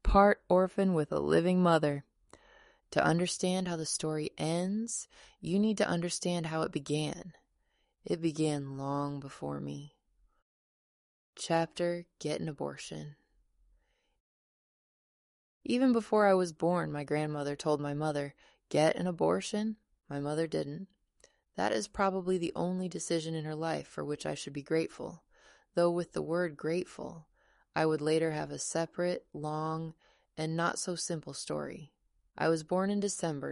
part orphan with a living mother. To understand how the story ends, you need to understand how it began. It began long before me. Chapter: Get an Abortion. Even before I was born, my grandmother told my mother, "Get an abortion?" My mother didn't. That is probably the only decision in her life for which I should be grateful, though with the word grateful, I would later have a separate, long, and not so simple story. I was born in December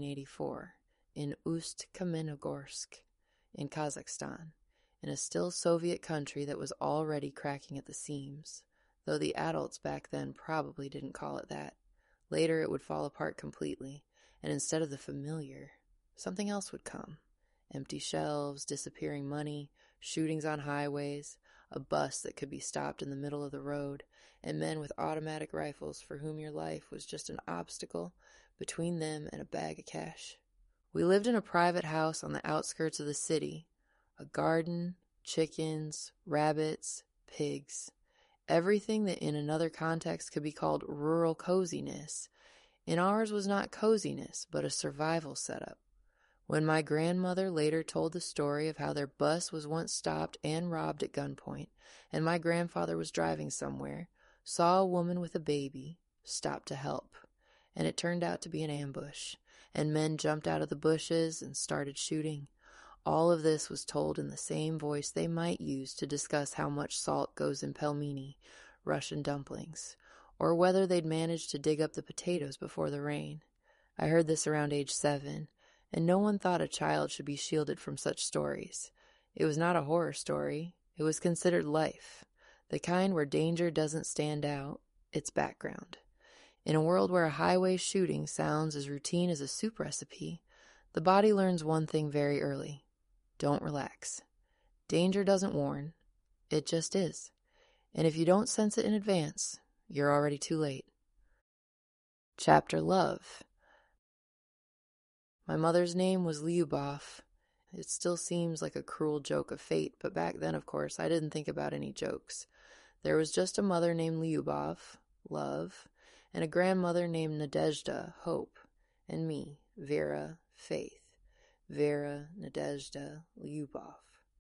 1984 in Ust-Kamenogorsk in Kazakhstan, in a still Soviet country that was already cracking at the seams, though the adults back then probably didn't call it that. Later it would fall apart completely, and instead of the familiar, something else would come. Empty shelves, disappearing money, shootings on highways, a bus that could be stopped in the middle of the road, and men with automatic rifles for whom your life was just an obstacle between them and a bag of cash. We lived in a private house on the outskirts of the city. A garden, chickens, rabbits, pigs. Everything that in another context could be called rural coziness. In ours was not coziness, but a survival setup. When my grandmother later told the story of how their bus was once stopped and robbed at gunpoint, and my grandfather was driving somewhere, saw a woman with a baby, stopped to help, and it turned out to be an ambush, and men jumped out of the bushes and started shooting. All of this was told in the same voice they might use to discuss how much salt goes in pelmeni, Russian dumplings, or whether they'd managed to dig up the potatoes before the rain. I heard this around age 7, and no one thought a child should be shielded from such stories. It was not a horror story. It was considered life, the kind where danger doesn't stand out, it's background. In a world where a highway shooting sounds as routine as a soup recipe, the body learns one thing very early. Don't relax. Danger doesn't warn. It just is. And if you don't sense it in advance, you're already too late. Chapter: Love. My mother's name was Lyubov. It still seems like a cruel joke of fate, but back then, of course, I didn't think about any jokes. There was just a mother named Lyubov, Love, and a grandmother named Nadezhda, Hope, and me, Vera, Faith. Vera, Nadezhda, Lyubov.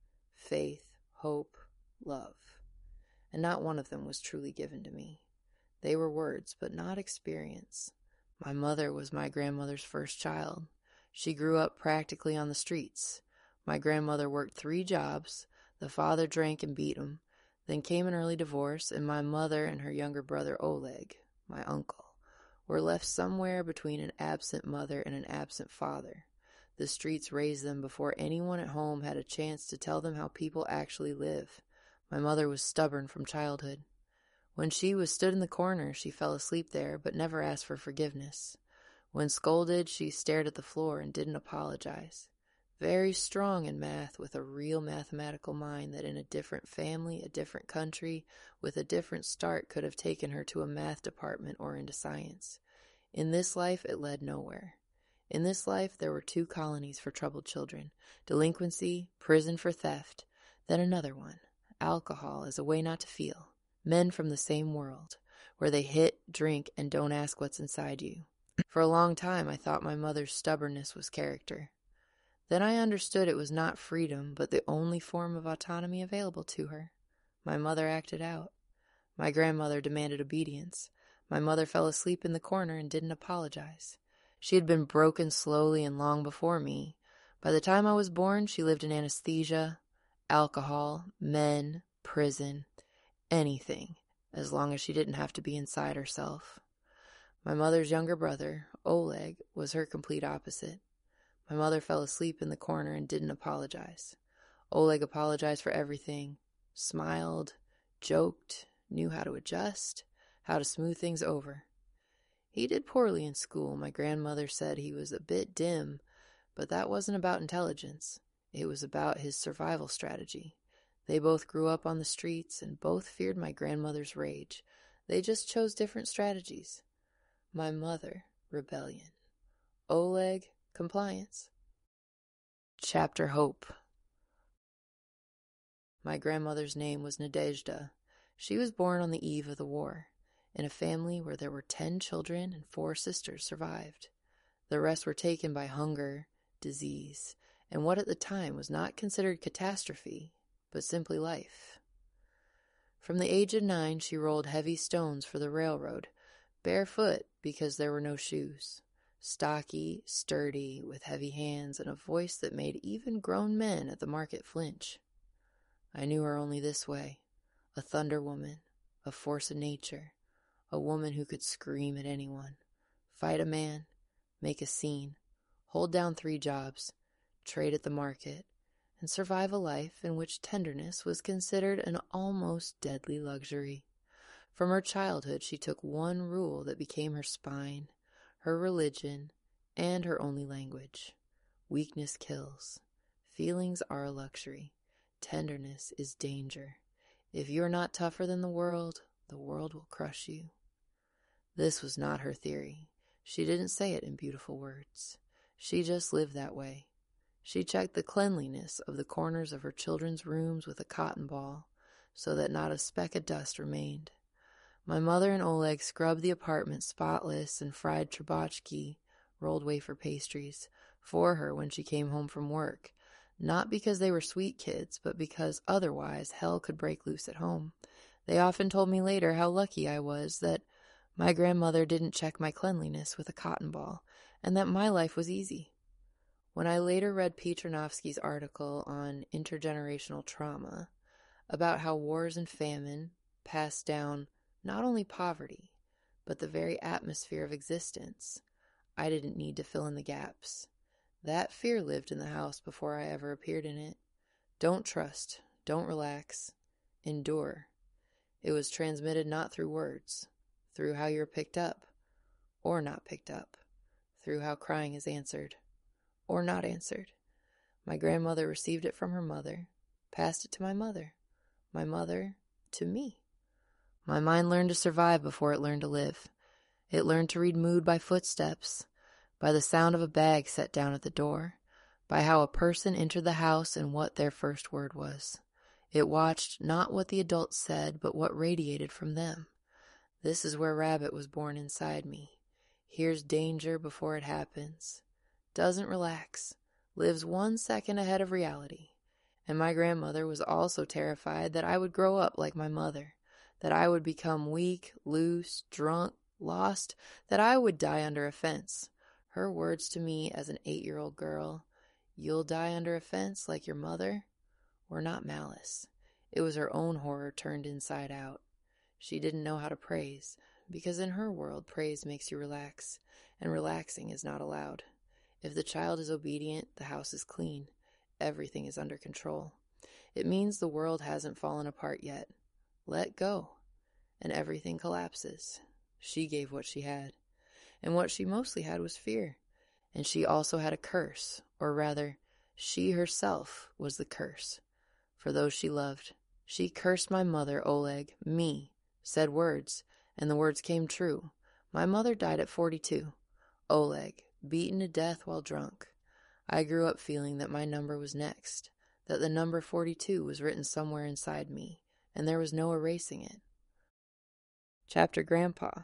Faith, Hope, Love. And not one of them was truly given to me. They were words, but not experience. My mother was my grandmother's first child. She grew up practically on the streets. My grandmother worked 3 jobs. The father drank and beat him. Then came an early divorce, and my mother and her younger brother Oleg, my uncle, were left somewhere between an absent mother and an absent father. The streets raised them before anyone at home had a chance to tell them how people actually live. My mother was stubborn from childhood. When she was stood in the corner, she fell asleep there, but never asked for forgiveness. When scolded, she stared at the floor and didn't apologize. Very strong in math, with a real mathematical mind that in a different family, a different country, with a different start could have taken her to a math department or into science. In this life, it led nowhere. In this life, there were 2 colonies for troubled children: delinquency, prison for theft, then another one, alcohol as a way not to feel. Men from the same world, where they hit, drink, and don't ask what's inside you. For a long time, I thought my mother's stubbornness was character. Then I understood it was not freedom, but the only form of autonomy available to her. My mother acted out. My grandmother demanded obedience. My mother fell asleep in the corner and didn't apologize. She had been broken slowly and long before me. By the time I was born, she lived in anesthesia, alcohol, men, prison, anything, as long as she didn't have to be inside herself. My mother's younger brother, Oleg, was her complete opposite. My mother fell asleep in the corner and didn't apologize. Oleg apologized for everything, smiled, joked, knew how to adjust, how to smooth things over. He did poorly in school. My grandmother said he was a bit dim, but that wasn't about intelligence. It was about his survival strategy. They both grew up on the streets and both feared my grandmother's rage. They just chose different strategies. My mother, rebellion. Oleg, compliance. Chapter: Hope. My grandmother's name was Nadezhda. She was born on the eve of the war. in a family where there were 10 children and 4 sisters survived. The rest were taken by hunger, disease, and what at the time was not considered catastrophe, but simply life. From the age of 9, she rolled heavy stones for the railroad, barefoot because there were no shoes. Stocky, sturdy, with heavy hands and a voice that made even grown men at the market flinch. I knew her only this way, a thunder woman, a force of nature, a woman who could scream at anyone, fight a man, make a scene, hold down 3 jobs, trade at the market, and survive a life in which tenderness was considered an almost deadly luxury. From her childhood she took one rule that became her spine, her religion, and her only language. Weakness kills. Feelings are a luxury. Tenderness is danger. If you're not tougher than the world will crush you. This was not her theory. She didn't say it in beautiful words. She just lived that way. She checked the cleanliness of the corners of her children's rooms with a cotton ball, so that not a speck of dust remained. My mother and Oleg scrubbed the apartment spotless and fried trubachki, rolled wafer pastries, for her when she came home from work, not because they were sweet kids, but because otherwise hell could break loose at home. They often told me later how lucky I was that my grandmother didn't check my cleanliness with a cotton ball, and that my life was easy. When I later read Petronovsky's article on intergenerational trauma, about how wars and famine passed down not only poverty, but the very atmosphere of existence, I didn't need to fill in the gaps. That fear lived in the house before I ever appeared in it. Don't trust, don't relax, endure. It was transmitted not through words, through how you're picked up, or not picked up, through how crying is answered, or not answered. My grandmother received it from her mother, passed it to my mother to me. My mind learned to survive before it learned to live. It learned to read mood by footsteps, by the sound of a bag set down at the door, by how a person entered the house and what their first word was. It watched not what the adults said, but what radiated from them. This is where Rabbit was born inside me. Hears danger before it happens. Doesn't relax. Lives 1 second ahead of reality. And my grandmother was also terrified that I would grow up like my mother, that I would become weak, loose, drunk, lost, that I would die under a fence. Her words to me as an 8-year-old girl, "You'll die under a fence like your mother," were not malice. It was her own horror turned inside out. She didn't know how to praise, because in her world praise makes you relax, and relaxing is not allowed. If the child is obedient, the house is clean. Everything is under control. It means the world hasn't fallen apart yet. Let go, and everything collapses. She gave what she had, and what she mostly had was fear. And she also had a curse, or rather, she herself was the curse, for those she loved. She cursed my mother, Oleg, me, said words, and the words came true. My mother died at 42. Oleg, beaten to death while drunk. I grew up feeling that my number was next, that the number 42 was written somewhere inside me, and there was no erasing it. Chapter Grandpa.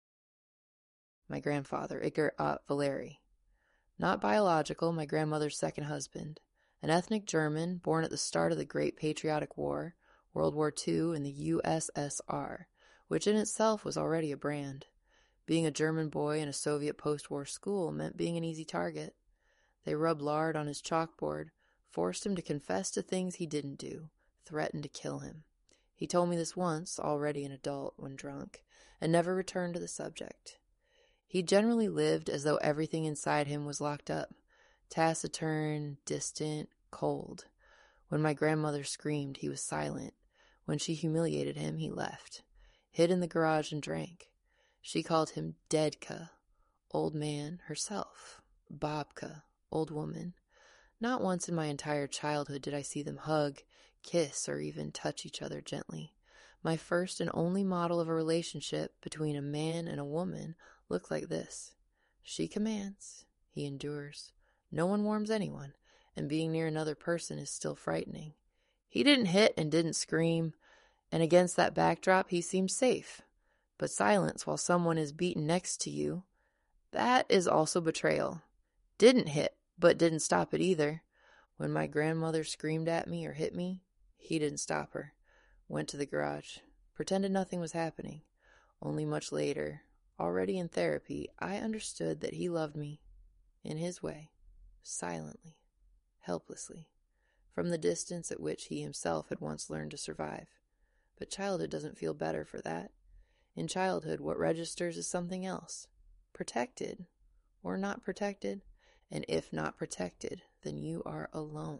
My grandfather, Igor Valeri. Not biological, my grandmother's second husband. An ethnic German, born at the start of the Great Patriotic War, World War II, in the USSR, which in itself was already a brand. Being a German boy in a Soviet post-war school meant being an easy target. They rubbed lard on his chalkboard, forced him to confess to things he didn't do, threatened to kill him. He told me this once, already an adult, when drunk, and never returned to the subject. He generally lived as though everything inside him was locked up, taciturn, distant, cold. When my grandmother screamed, he was silent. When she humiliated him, he left, hid in the garage and drank. She called him Dedka, old man herself, Babka, old woman. Not once in my entire childhood did I see them hug, kiss, or even touch each other gently. My first and only model of a relationship between a man and a woman looked like this. She commands, he endures. No one warms anyone, and being near another person is still frightening. He didn't hit and didn't scream, and against that backdrop he seemed safe. But silence while someone is beaten next to you, that is also betrayal. Didn't hit, but didn't stop it either. When my grandmother screamed at me or hit me, he didn't stop her. Went to the garage, pretended nothing was happening. Only much later, already in therapy, I understood that he loved me, in his way, silently, helplessly, from the distance at which he himself had once learned to survive. But childhood doesn't feel better for that. In childhood, what registers is something else. Protected, or not protected, and if not protected, then you are alone.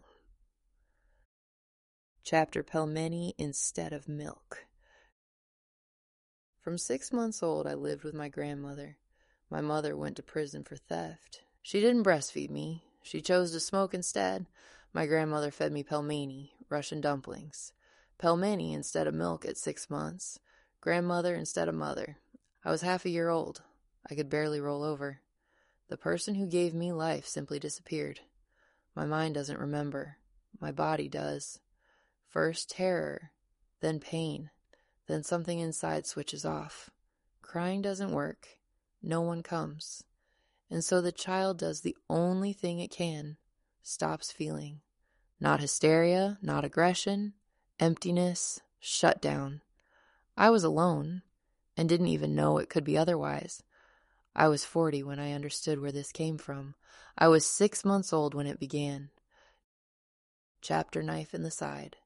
Chapter Pelmeni instead of milk. From 6 months old, I lived with my grandmother. My mother went to prison for theft. She didn't breastfeed me. She chose to smoke instead. My grandmother fed me pelmeni, Russian dumplings. Pelmeni instead of milk at 6 months. Grandmother instead of mother. I was half a year old. I could barely roll over. The person who gave me life simply disappeared. My mind doesn't remember. My body does. First terror, then pain, then something inside switches off. Crying doesn't work. No one comes. And so the child does the only thing it can, stops feeling. Not hysteria, not aggression, emptiness, shutdown. I was alone, and didn't even know it could be otherwise. I was 40 when I understood where this came from. I was 6 months old when it began. Chapter Knife in the Side.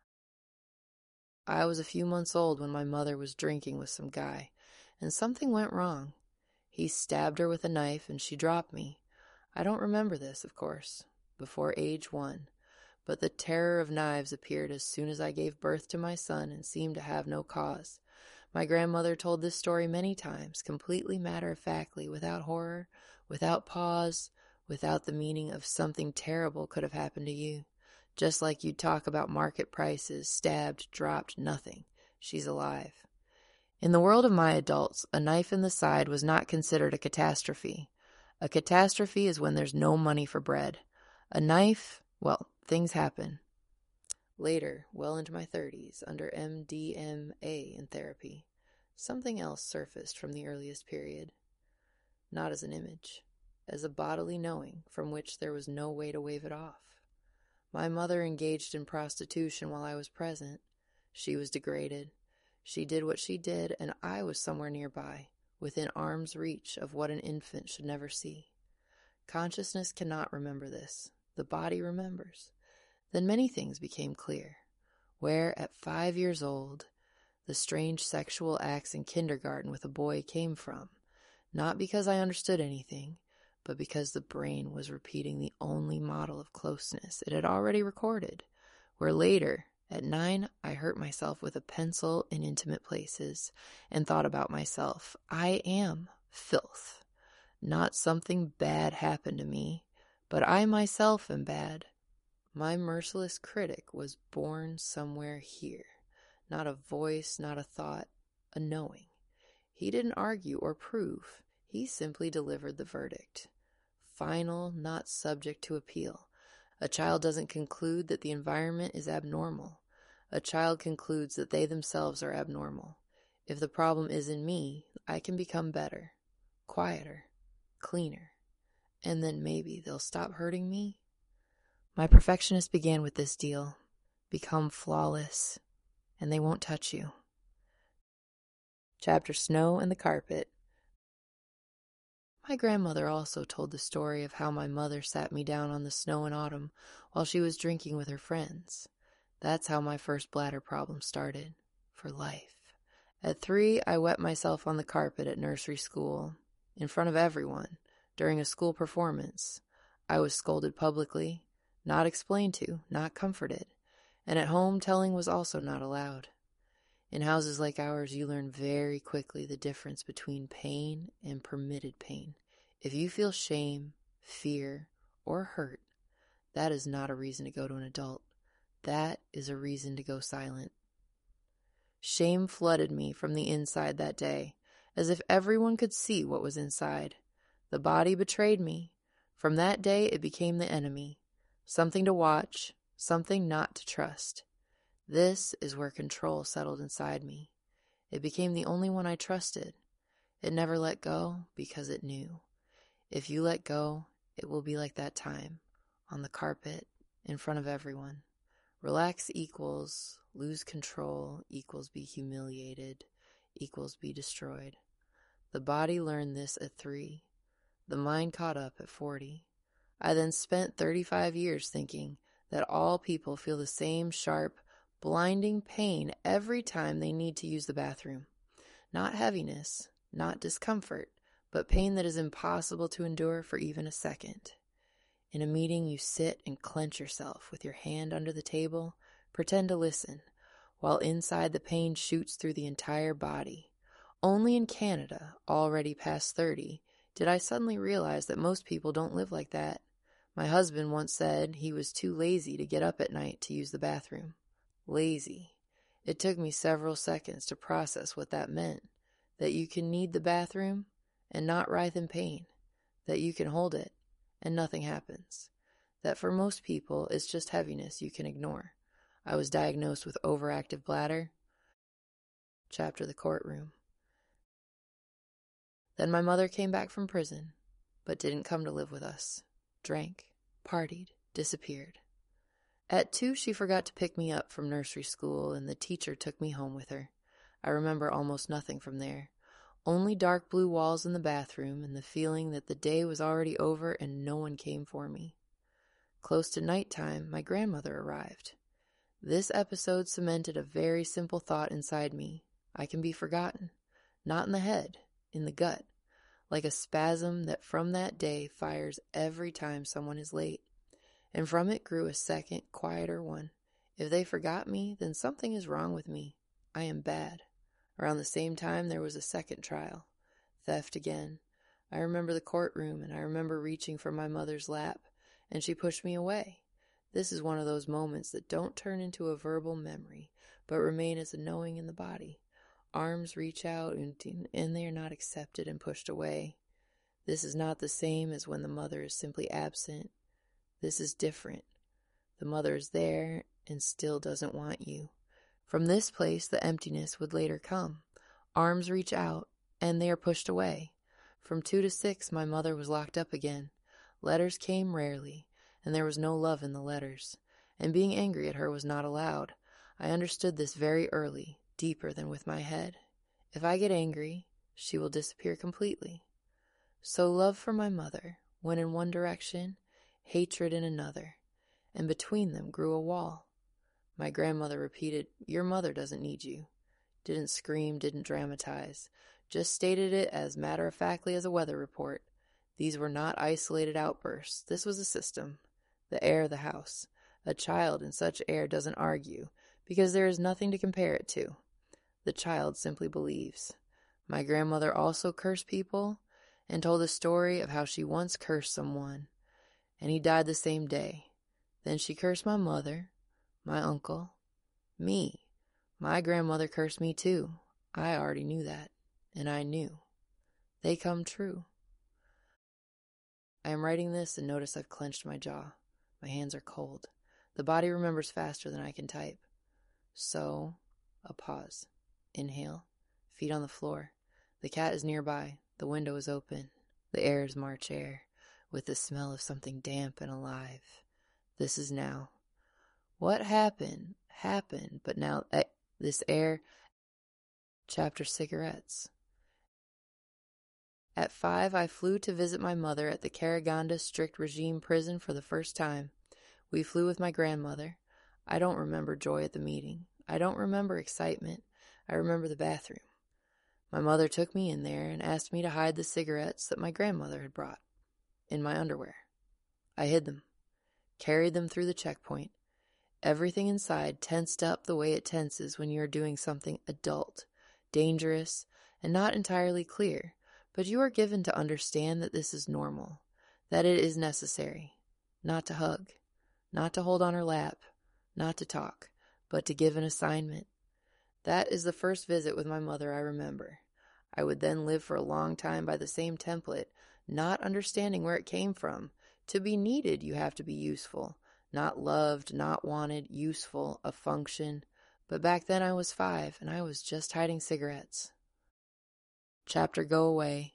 I was a few months old when my mother was drinking with some guy, and something went wrong. He stabbed her with a knife and she dropped me. I don't remember this, of course, before age 1, but the terror of knives appeared as soon as I gave birth to my son and seemed to have no cause. My grandmother told this story many times, completely matter-of-factly, without horror, without pause, without the meaning of something terrible could have happened to you. Just like you'd talk about market prices, stabbed, dropped, nothing. She's alive. In the world of my adults, a knife in the side was not considered a catastrophe. A catastrophe is when there's no money for bread. A knife, well, things happen. Later, well into my 30s, under MDMA in therapy, something else surfaced from the earliest period. Not as an image, as a bodily knowing from which there was no way to wave it off. My mother engaged in prostitution while I was present. She was degraded. She did what she did, and I was somewhere nearby, within arm's reach of what an infant should never see. Consciousness cannot remember this. The body remembers. Then many things became clear. Where, at 5 years old, the strange sexual acts in kindergarten with a boy came from. Not because I understood anything, but because the brain was repeating the only model of closeness it had already recorded, where later, at 9, I hurt myself with a pencil in intimate places and thought about myself. I am filth. Not something bad happened to me, but I myself am bad. My merciless critic was born somewhere here. Not a voice, not a thought, a knowing. He didn't argue or prove. He simply delivered the verdict. Final, not subject to appeal. A child doesn't conclude that the environment is abnormal. A child concludes that they themselves are abnormal. If the problem is in me, I can become better, quieter, cleaner, and then maybe they'll stop hurting me. My perfectionist began with this deal. Become flawless, and they won't touch you. Chapter Snow and the Carpet. My grandmother also told the story of how my mother sat me down on the snow in autumn while she was drinking with her friends. That's how my first bladder problem started, for life. At 3, I wet myself on the carpet at nursery school, in front of everyone, during a school performance. I was scolded publicly, not explained to, not comforted, and at home telling was also not allowed. In houses like ours, you learn very quickly the difference between pain and permitted pain. If you feel shame, fear, or hurt, that is not a reason to go to an adult. That is a reason to go silent. Shame flooded me from the inside that day, as if everyone could see what was inside. The body betrayed me. From that day, it became the enemy. Something to watch, something not to trust. This is where control settled inside me. It became the only one I trusted. It never let go because it knew. If you let go, it will be like that time, on the carpet, in front of everyone. Relax equals lose control equals be humiliated equals be destroyed. The body learned this at 3. The mind caught up at 40. I then spent 35 years thinking that all people feel the same sharp, blinding pain every time they need to use the bathroom. Not heaviness, not discomfort, but pain that is impossible to endure for even a second. In a meeting, you sit and clench yourself with your hand under the table, pretend to listen, while inside the pain shoots through the entire body. Only in Canada, already past 30, did I suddenly realize that most people don't live like that. My husband once said he was too lazy to get up at night to use the bathroom. Lazy. It took me several seconds to process what that meant. That you can need the bathroom and not writhe in pain. That you can hold it and nothing happens. That for most people, it's just heaviness you can ignore. I was diagnosed with overactive bladder. Chapter the courtroom. Then my mother came back from prison, but didn't come to live with us. Drank, partied, disappeared. At 2, she forgot to pick me up from nursery school, and the teacher took me home with her. I remember almost nothing from there. Only dark blue walls in the bathroom and the feeling that the day was already over and no one came for me. Close to nighttime, my grandmother arrived. This episode cemented a very simple thought inside me. I can be forgotten. Not in the head, in the gut. Like a spasm that from that day fires every time someone is late. And from it grew a second, quieter one. If they forgot me, then something is wrong with me. I am bad. Around the same time, there was a second trial. Theft again. I remember the courtroom, and I remember reaching for my mother's lap, and she pushed me away. This is one of those moments that don't turn into a verbal memory, but remain as a knowing in the body. Arms reach out, and they are not accepted and pushed away. This is not the same as when the mother is simply absent. This is different. The mother is there and still doesn't want you. From this place, the emptiness would later come. Arms reach out, and they are pushed away. From 2 to 6, my mother was locked up again. Letters came rarely, and there was no love in the letters. And being angry at her was not allowed. I understood this very early, deeper than with my head. If I get angry, she will disappear completely. So love for my mother went in one direction, hatred in another, and between them grew a wall. My grandmother repeated, "Your mother doesn't need you." Didn't scream, didn't dramatize. Just stated it as matter-of-factly as a weather report. These were not isolated outbursts. This was a system. The air of the house. A child in such air doesn't argue, because there is nothing to compare it to. The child simply believes. My grandmother also cursed people, and told a story of how she once cursed someone, and he died the same day. Then she cursed my mother, my uncle, me. My grandmother cursed me too. I already knew that, and I knew. They come true. I am writing this and notice I've clenched my jaw. My hands are cold. The body remembers faster than I can type. So, a pause. Inhale. Feet on the floor. The cat is nearby. The window is open. The air is March air, with the smell of something damp and alive. This is now. What happened, but now this air. Chapter cigarettes. At 5, I flew to visit my mother at the Karaganda strict regime prison for the first time. We flew with my grandmother. I don't remember joy at the meeting. I don't remember excitement. I remember the bathroom. My mother took me in there and asked me to hide the cigarettes that my grandmother had brought in my underwear. I hid them, carried them through the checkpoint. Everything inside tensed up the way it tenses when you are doing something adult, dangerous, and not entirely clear, but you are given to understand that this is normal, that it is necessary, not to hug, not to hold on her lap, not to talk, but to give an assignment. That is the first visit with my mother I remember. I would then live for a long time by the same template, not understanding where it came from. To be needed, you have to be useful. Not loved, not wanted, useful, a function. But back then I was 5, and I was just hiding cigarettes. Chapter Go Away.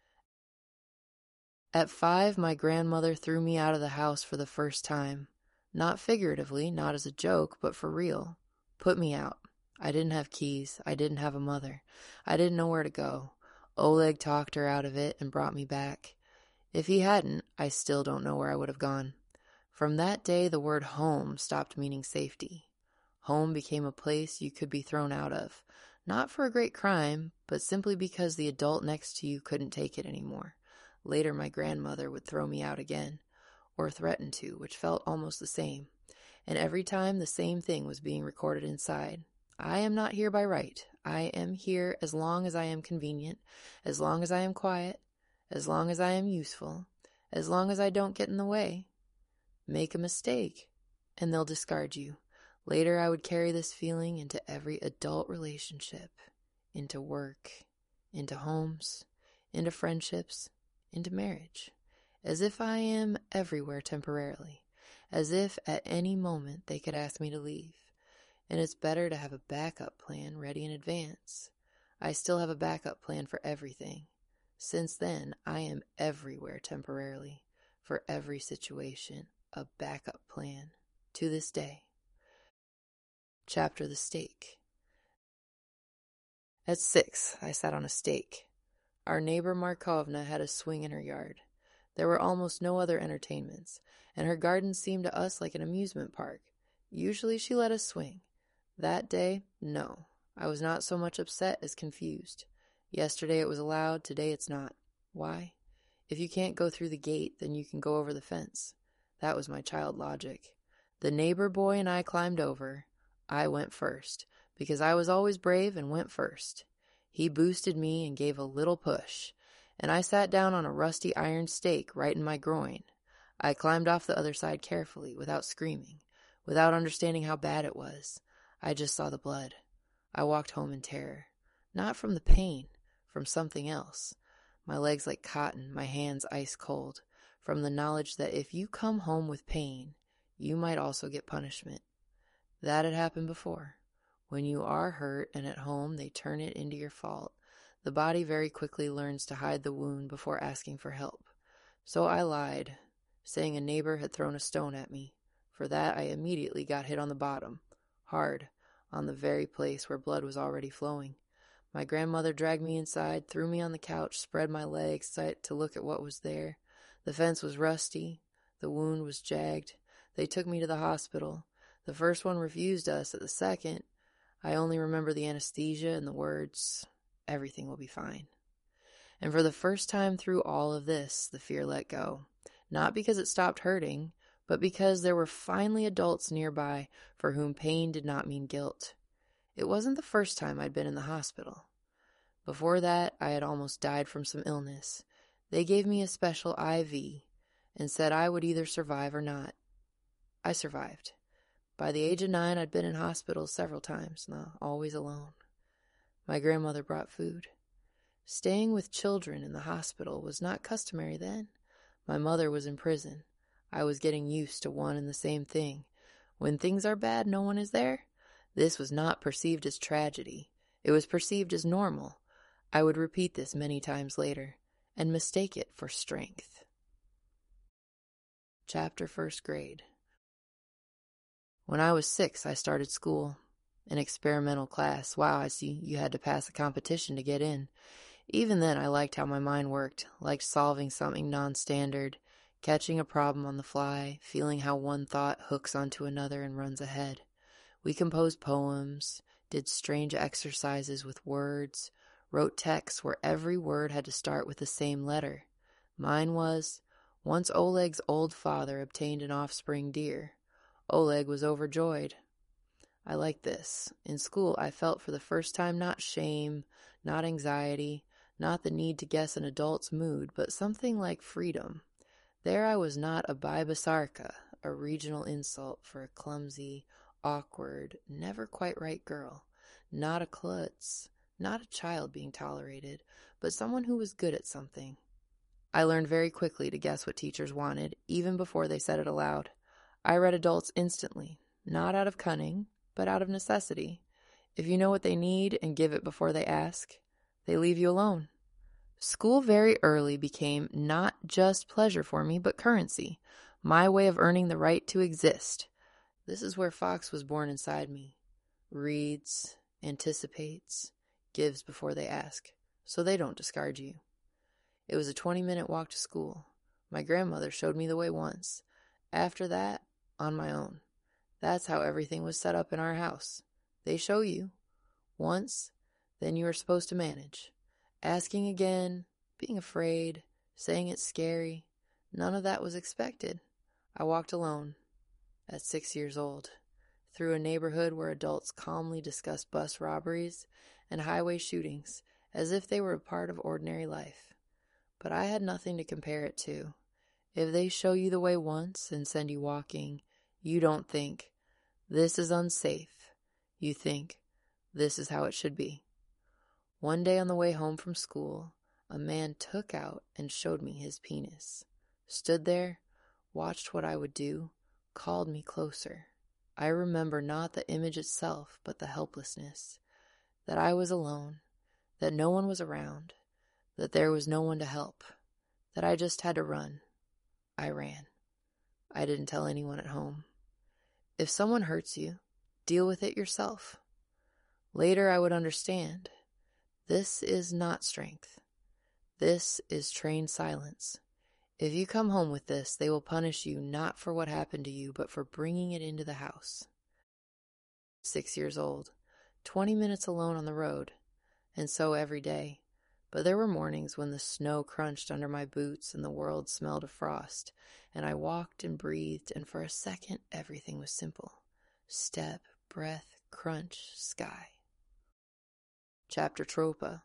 At 5, my grandmother threw me out of the house for the first time. Not figuratively, not as a joke, but for real. Put me out. I didn't have keys. I didn't have a mother. I didn't know where to go. Oleg talked her out of it and brought me back. If he hadn't, I still don't know where I would have gone. From that day, the word home stopped meaning safety. Home became a place you could be thrown out of, not for a great crime, but simply because the adult next to you couldn't take it anymore. Later, my grandmother would throw me out again, or threaten to, which felt almost the same. And every time, the same thing was being recorded inside. I am not here by right. I am here as long as I am convenient, as long as I am quiet, as long as I am useful, as long as I don't get in the way. Make a mistake, and they'll discard you. Later, I would carry this feeling into every adult relationship, into work, into homes, into friendships, into marriage, as if I am everywhere temporarily, as if at any moment they could ask me to leave. And it's better to have a backup plan ready in advance. I still have a backup plan for everything. Since then, I am everywhere temporarily, for every situation, a backup plan, to this day. Chapter The Stake. At 6, I sat on a stake. Our neighbor Markovna had a swing in her yard. There were almost no other entertainments, and her garden seemed to us like an amusement park. Usually she let us swing. That day, no. I was not so much upset as confused. Yesterday it was allowed, today it's not. Why? If you can't go through the gate, then you can go over the fence. That was my child logic. The neighbor boy and I climbed over. I went first, because I was always brave and went first. He boosted me and gave a little push, and I sat down on a rusty iron stake right in my groin. I climbed off the other side carefully, without screaming, without understanding how bad it was. I just saw the blood. I walked home in terror. Not from the pain, from something else. My legs like cotton, my hands ice cold, from the knowledge that if you come home with pain, you might also get punishment. That had happened before. When you are hurt and at home they turn it into your fault, the body very quickly learns to hide the wound before asking for help. So I lied, saying a neighbor had thrown a stone at me. For that I immediately got hit on the bottom, hard, on the very place where blood was already flowing. My grandmother dragged me inside, threw me on the couch, spread my legs to look at what was there. The fence was rusty. The wound was jagged. They took me to the hospital. The first one refused us. At the second, I only remember the anesthesia and the words, "Everything will be fine." And for the first time through all of this, the fear let go. Not because it stopped hurting, but because there were finally adults nearby for whom pain did not mean guilt. It wasn't the first time I'd been in the hospital. Before that, I had almost died from some illness. They gave me a special IV and said I would either survive or not. I survived. By the age of 9, I'd been in hospitals several times, not always alone. My grandmother brought food. Staying with children in the hospital was not customary then. My mother was in prison. I was getting used to one and the same thing. When things are bad, no one is there. This was not perceived as tragedy. It was perceived as normal. I would repeat this many times later, and mistake it for strength. Chapter 1st Grade. When I was 6, I started school. An experimental class. Wow, I see you had to pass a competition to get in. Even then, I liked how my mind worked, liked solving something non-standard, catching a problem on the fly, feeling how one thought hooks onto another and runs ahead. We composed poems, did strange exercises with words, wrote texts where every word had to start with the same letter. Mine was, once Oleg's old father obtained an offspring deer. Oleg was overjoyed. I liked this. In school, I felt for the first time not shame, not anxiety, not the need to guess an adult's mood, but something like freedom. There I was not a bybasarka, a regional insult for a clumsy, awkward, never quite right girl. Not a klutz, not a child being tolerated, but someone who was good at something. I learned very quickly to guess what teachers wanted, even before they said it aloud. I read adults instantly, not out of cunning, but out of necessity. If you know what they need and give it before they ask, they leave you alone. School very early became not just pleasure for me, but currency, my way of earning the right to exist. This is where Fox was born inside me. Reads, anticipates, gives before they ask, so they don't discard you. It was a 20-minute walk to school. My grandmother showed me the way once. After that, on my own. That's how everything was set up in our house. They show you. Once, then you are supposed to manage. Asking again, being afraid, saying it's scary, none of that was expected. I walked alone, at 6 years old, through a neighborhood where adults calmly discussed bus robberies and highway shootings as if they were a part of ordinary life. But I had nothing to compare it to. If they show you the way once and send you walking, you don't think, this is unsafe. You think, this is how it should be. One day on the way home from school, a man took out and showed me his penis. Stood there, watched what I would do, called me closer. I remember not the image itself, but the helplessness. That I was alone, that no one was around, that there was no one to help, that I just had to run. I ran. I didn't tell anyone at home. If someone hurts you, deal with it yourself. Later I would understand. This is not strength. This is trained silence. If you come home with this, they will punish you not for what happened to you, but for bringing it into the house. 6 years old, 20 minutes alone on the road, and so every day. But there were mornings when the snow crunched under my boots and the world smelled of frost, and I walked and breathed, and for a second everything was simple. Step, breath, crunch, sky. Chapter Tropa.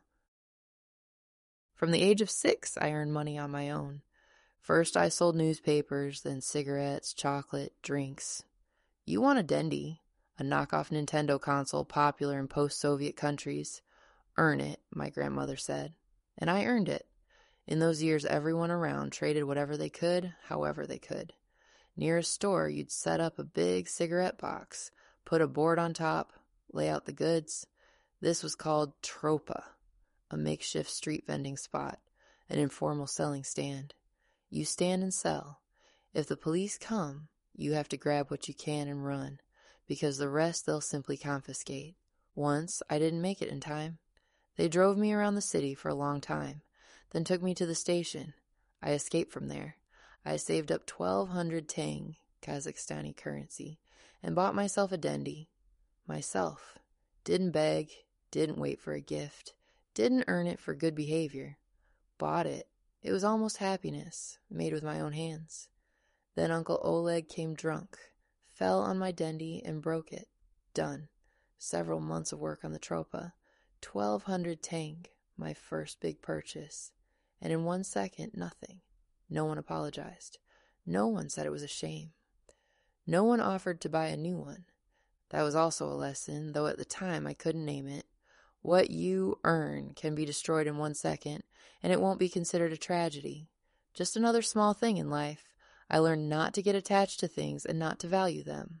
From the age of 6, I earned money on my own. First I sold newspapers, then cigarettes, chocolate, drinks. You want a Dendy, a knockoff Nintendo console popular in post-Soviet countries. Earn it, my grandmother said. And I earned it. In those years, everyone around traded whatever they could, however they could. Near a store, you'd set up a big cigarette box, put a board on top, lay out the goods. This was called Tropa, a makeshift street vending spot, an informal selling stand. You stand and sell. If the police come, you have to grab what you can and run, because the rest they'll simply confiscate. Once, I didn't make it in time. They drove me around the city for a long time, then took me to the station. I escaped from there. I saved up 1,200 tenge, Kazakhstani currency, and bought myself a Dendy. Myself. Didn't beg, didn't wait for a gift, didn't earn it for good behavior. Bought it. It was almost happiness, made with my own hands. Then Uncle Oleg came drunk, fell on my Dendy and broke it. Done. Several months of work on the Tropa. 1,200 tenge, my first big purchase. And in 1 second, nothing. No one apologized. No one said it was a shame. No one offered to buy a new one. That was also a lesson, though at the time I couldn't name it. What you earn can be destroyed in 1 second, and it won't be considered a tragedy. Just another small thing in life. I learned not to get attached to things and not to value them.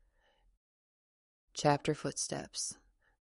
Chapter Footsteps.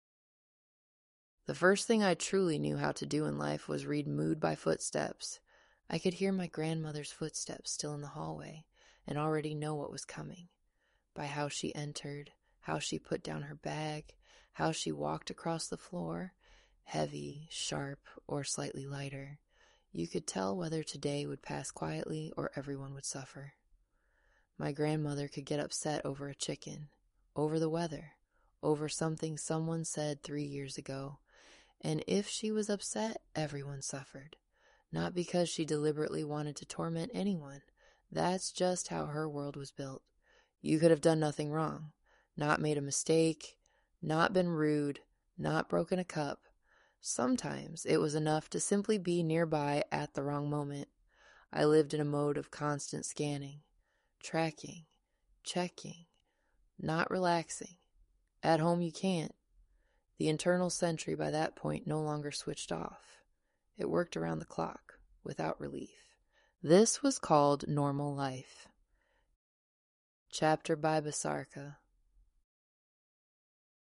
The first thing I truly knew how to do in life was read mood by footsteps. I could hear my grandmother's footsteps still in the hallway and already know what was coming. By how she entered, how she put down her bag, how she walked across the floor, heavy, sharp, or slightly lighter. You could tell whether today would pass quietly or everyone would suffer. My grandmother could get upset over a chicken, over the weather, over something someone said 3 years ago. And if she was upset, everyone suffered. Not because she deliberately wanted to torment anyone. That's just how her world was built. You could have done nothing wrong, not made a mistake, not been rude, not broken a cup. Sometimes it was enough to simply be nearby at the wrong moment. I lived in a mode of constant scanning, tracking, checking, not relaxing. At home you can't. The internal sentry by that point no longer switched off. It worked around the clock, without relief. This was called normal life. Chapter by Basarka.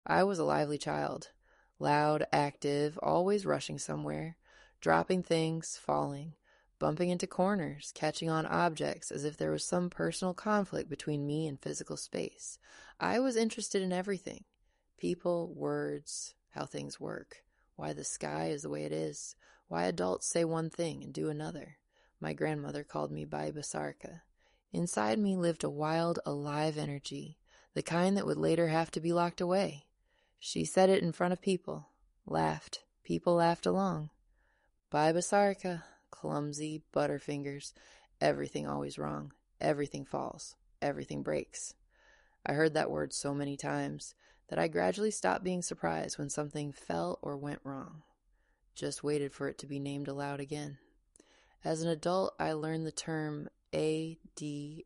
I was a lively child, loud, active, always rushing somewhere, dropping things, falling, bumping into corners, catching on objects as if there was some personal conflict between me and physical space. I was interested in everything. People, words, how things work, why the sky is the way it is, why adults say one thing and do another. My grandmother called me Bai Basarka. Inside me lived a wild, alive energy, the kind that would later have to be locked away. She said it in front of people, laughed. People laughed along. Bai Basarka, clumsy, butterfingers, everything always wrong, everything falls, everything breaks. I heard that word so many times that I gradually stopped being surprised when something fell or went wrong. Just waited for it to be named aloud again. As an adult, I learned the term ADHD.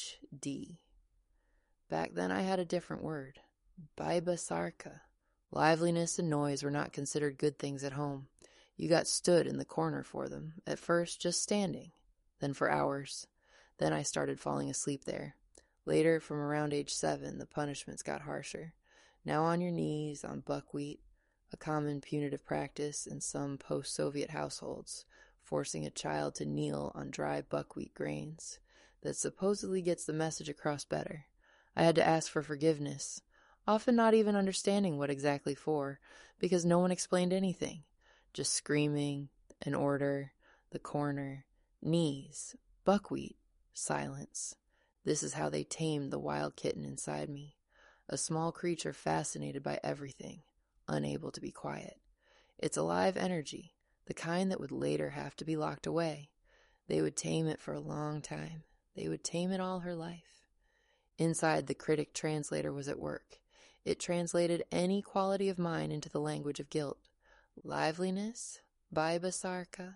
Back then I had a different word, Bai Basarka. Liveliness and noise were not considered good things at home. You got stood in the corner for them, at first just standing, then for hours. Then I started falling asleep there. Later, from around age 7, the punishments got harsher. Now on your knees, on buckwheat, a common punitive practice in some post-Soviet households, forcing a child to kneel on dry buckwheat grains. That supposedly gets the message across better. I had to ask for forgiveness, often not even understanding what exactly for, because no one explained anything. Just screaming, an order, the corner, knees, buckwheat, silence. This is how they tamed the wild kitten inside me, a small creature fascinated by everything, unable to be quiet. It's a live energy, the kind that would later have to be locked away. They would tame it for a long time. They would tame it all her life. Inside, the critic translator was at work. It translated any quality of mine into the language of guilt. Liveliness, Bai Basarka,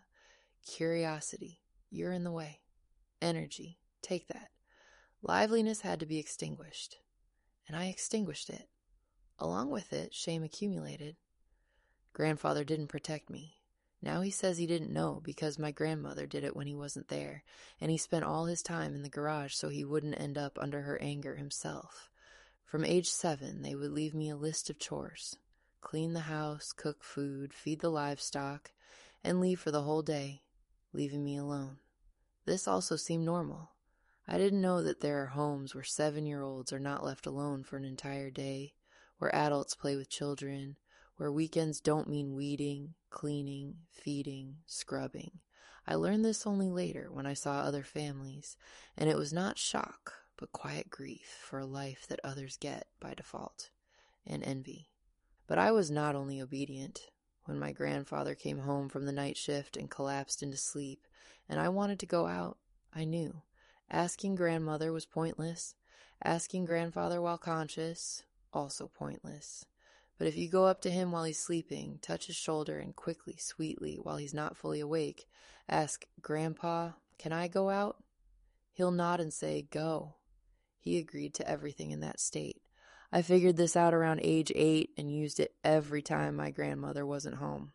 curiosity, you're in the way. Energy, take that. Liveliness had to be extinguished, and I extinguished it. Along with it, shame accumulated. Grandfather didn't protect me. Now he says he didn't know because my grandmother did it when he wasn't there, and he spent all his time in the garage so he wouldn't end up under her anger himself. From age 7, they would leave me a list of chores. Clean the house, cook food, feed the livestock, and leave for the whole day, leaving me alone. This also seemed normal. I didn't know that there are homes where 7-year-olds are not left alone for an entire day, where adults play with children, where weekends don't mean weeding, cleaning, feeding, scrubbing. I learned this only later when I saw other families, and it was not shock, but quiet grief for a life that others get by default, and envy. But I was not only obedient. When my grandfather came home from the night shift and collapsed into sleep, and I wanted to go out, I knew. Asking grandmother was pointless. Asking grandfather while conscious, also pointless. But if you go up to him while he's sleeping, touch his shoulder, and quickly, sweetly, while he's not fully awake, ask, "Grandpa, can I go out?" He'll nod and say, "Go." He agreed to everything in that state. I figured this out around age 8 and used it every time my grandmother wasn't home.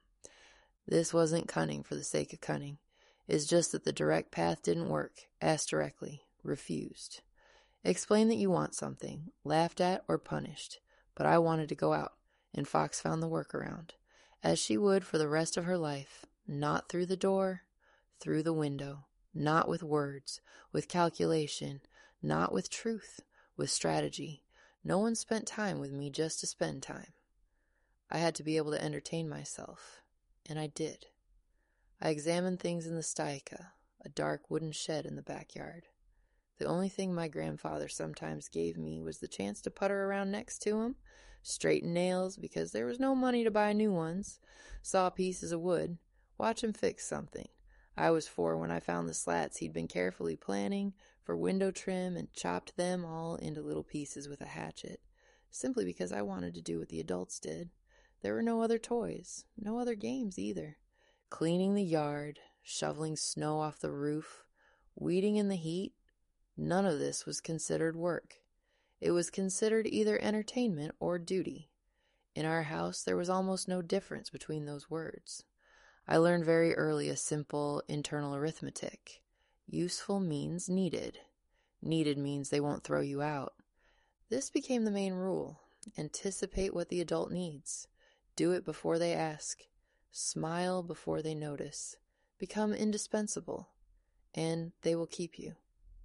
This wasn't cunning for the sake of cunning. It's just that the direct path didn't work. Asked directly. Refused. Explain that you want something, laughed at or punished. But I wanted to go out, and Fox found the workaround, as she would for the rest of her life. Not through the door, through the window. Not with words, with calculation, not with truth, with strategy. No one spent time with me just to spend time. I had to be able to entertain myself, and I did. I examined things in the Staika, a dark wooden shed in the backyard. The only thing my grandfather sometimes gave me was the chance to putter around next to him, straighten nails because there was no money to buy new ones, saw pieces of wood, watch him fix something. I was 4 when I found the slats he'd been carefully planning for window trim and chopped them all into little pieces with a hatchet, simply because I wanted to do what the adults did. There were no other toys, no other games either. Cleaning the yard, shoveling snow off the roof, weeding in the heat, none of this was considered work. It was considered either entertainment or duty. In our house, there was almost no difference between those words. I learned very early a simple internal arithmetic. Useful means needed. Needed means they won't throw you out. This became the main rule. Anticipate what the adult needs. Do it before they ask. Smile before they notice. Become indispensable, and they will keep you.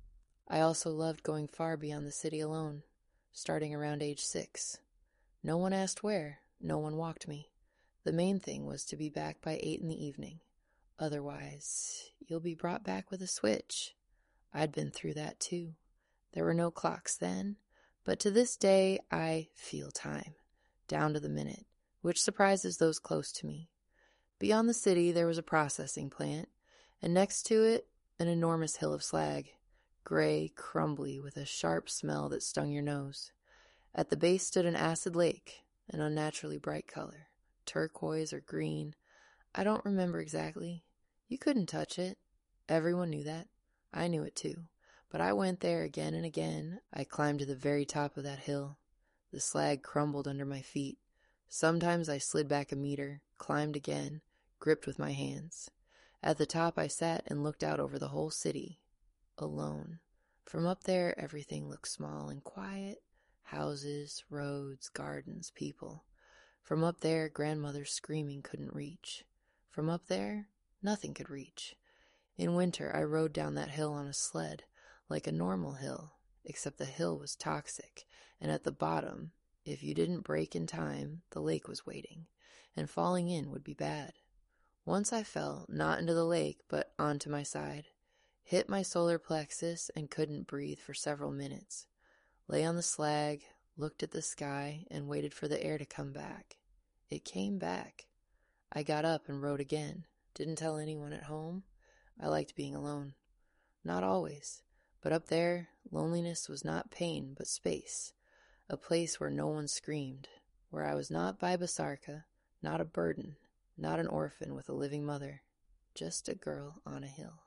I also loved going far beyond the city alone, starting around age 6. No one asked where, no one walked me. The main thing was to be back by 8 in the evening. Otherwise, you'll be brought back with a switch. I'd been through that too. There were no clocks then, but to this day I feel time, down to the minute, which surprises those close to me. Beyond the city there was a processing plant, and next to it an enormous hill of slag, gray, crumbly, with a sharp smell that stung your nose. At the base stood an acid lake, an unnaturally bright color, turquoise or green. I don't remember exactly. You couldn't touch it. Everyone knew that. I knew it too. But I went there again and again. I climbed to the very top of that hill. The slag crumbled under my feet. Sometimes I slid back a meter, climbed again, gripped with my hands. At the top I sat and looked out over the whole city, alone. From up there everything looked small and quiet. Houses, roads, gardens, people. From up there grandmother's screaming couldn't reach. From up there nothing could reach. In winter I rode down that hill on a sled, like a normal hill, except the hill was toxic, and at the bottom, if you didn't brake in time, the lake was waiting, and falling in would be bad. Once I fell, not into the lake, but onto my side, hit my solar plexus and couldn't breathe for several minutes. Lay on the slag, looked at the sky, and waited for the air to come back. It came back. I got up and rode again. Didn't tell anyone at home. I liked being alone. Not always, but up there, loneliness was not pain, but space. A place where no one screamed, where I was not by Basarka, not a burden, not an orphan with a living mother, just a girl on a hill.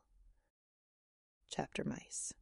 Chapter Mice.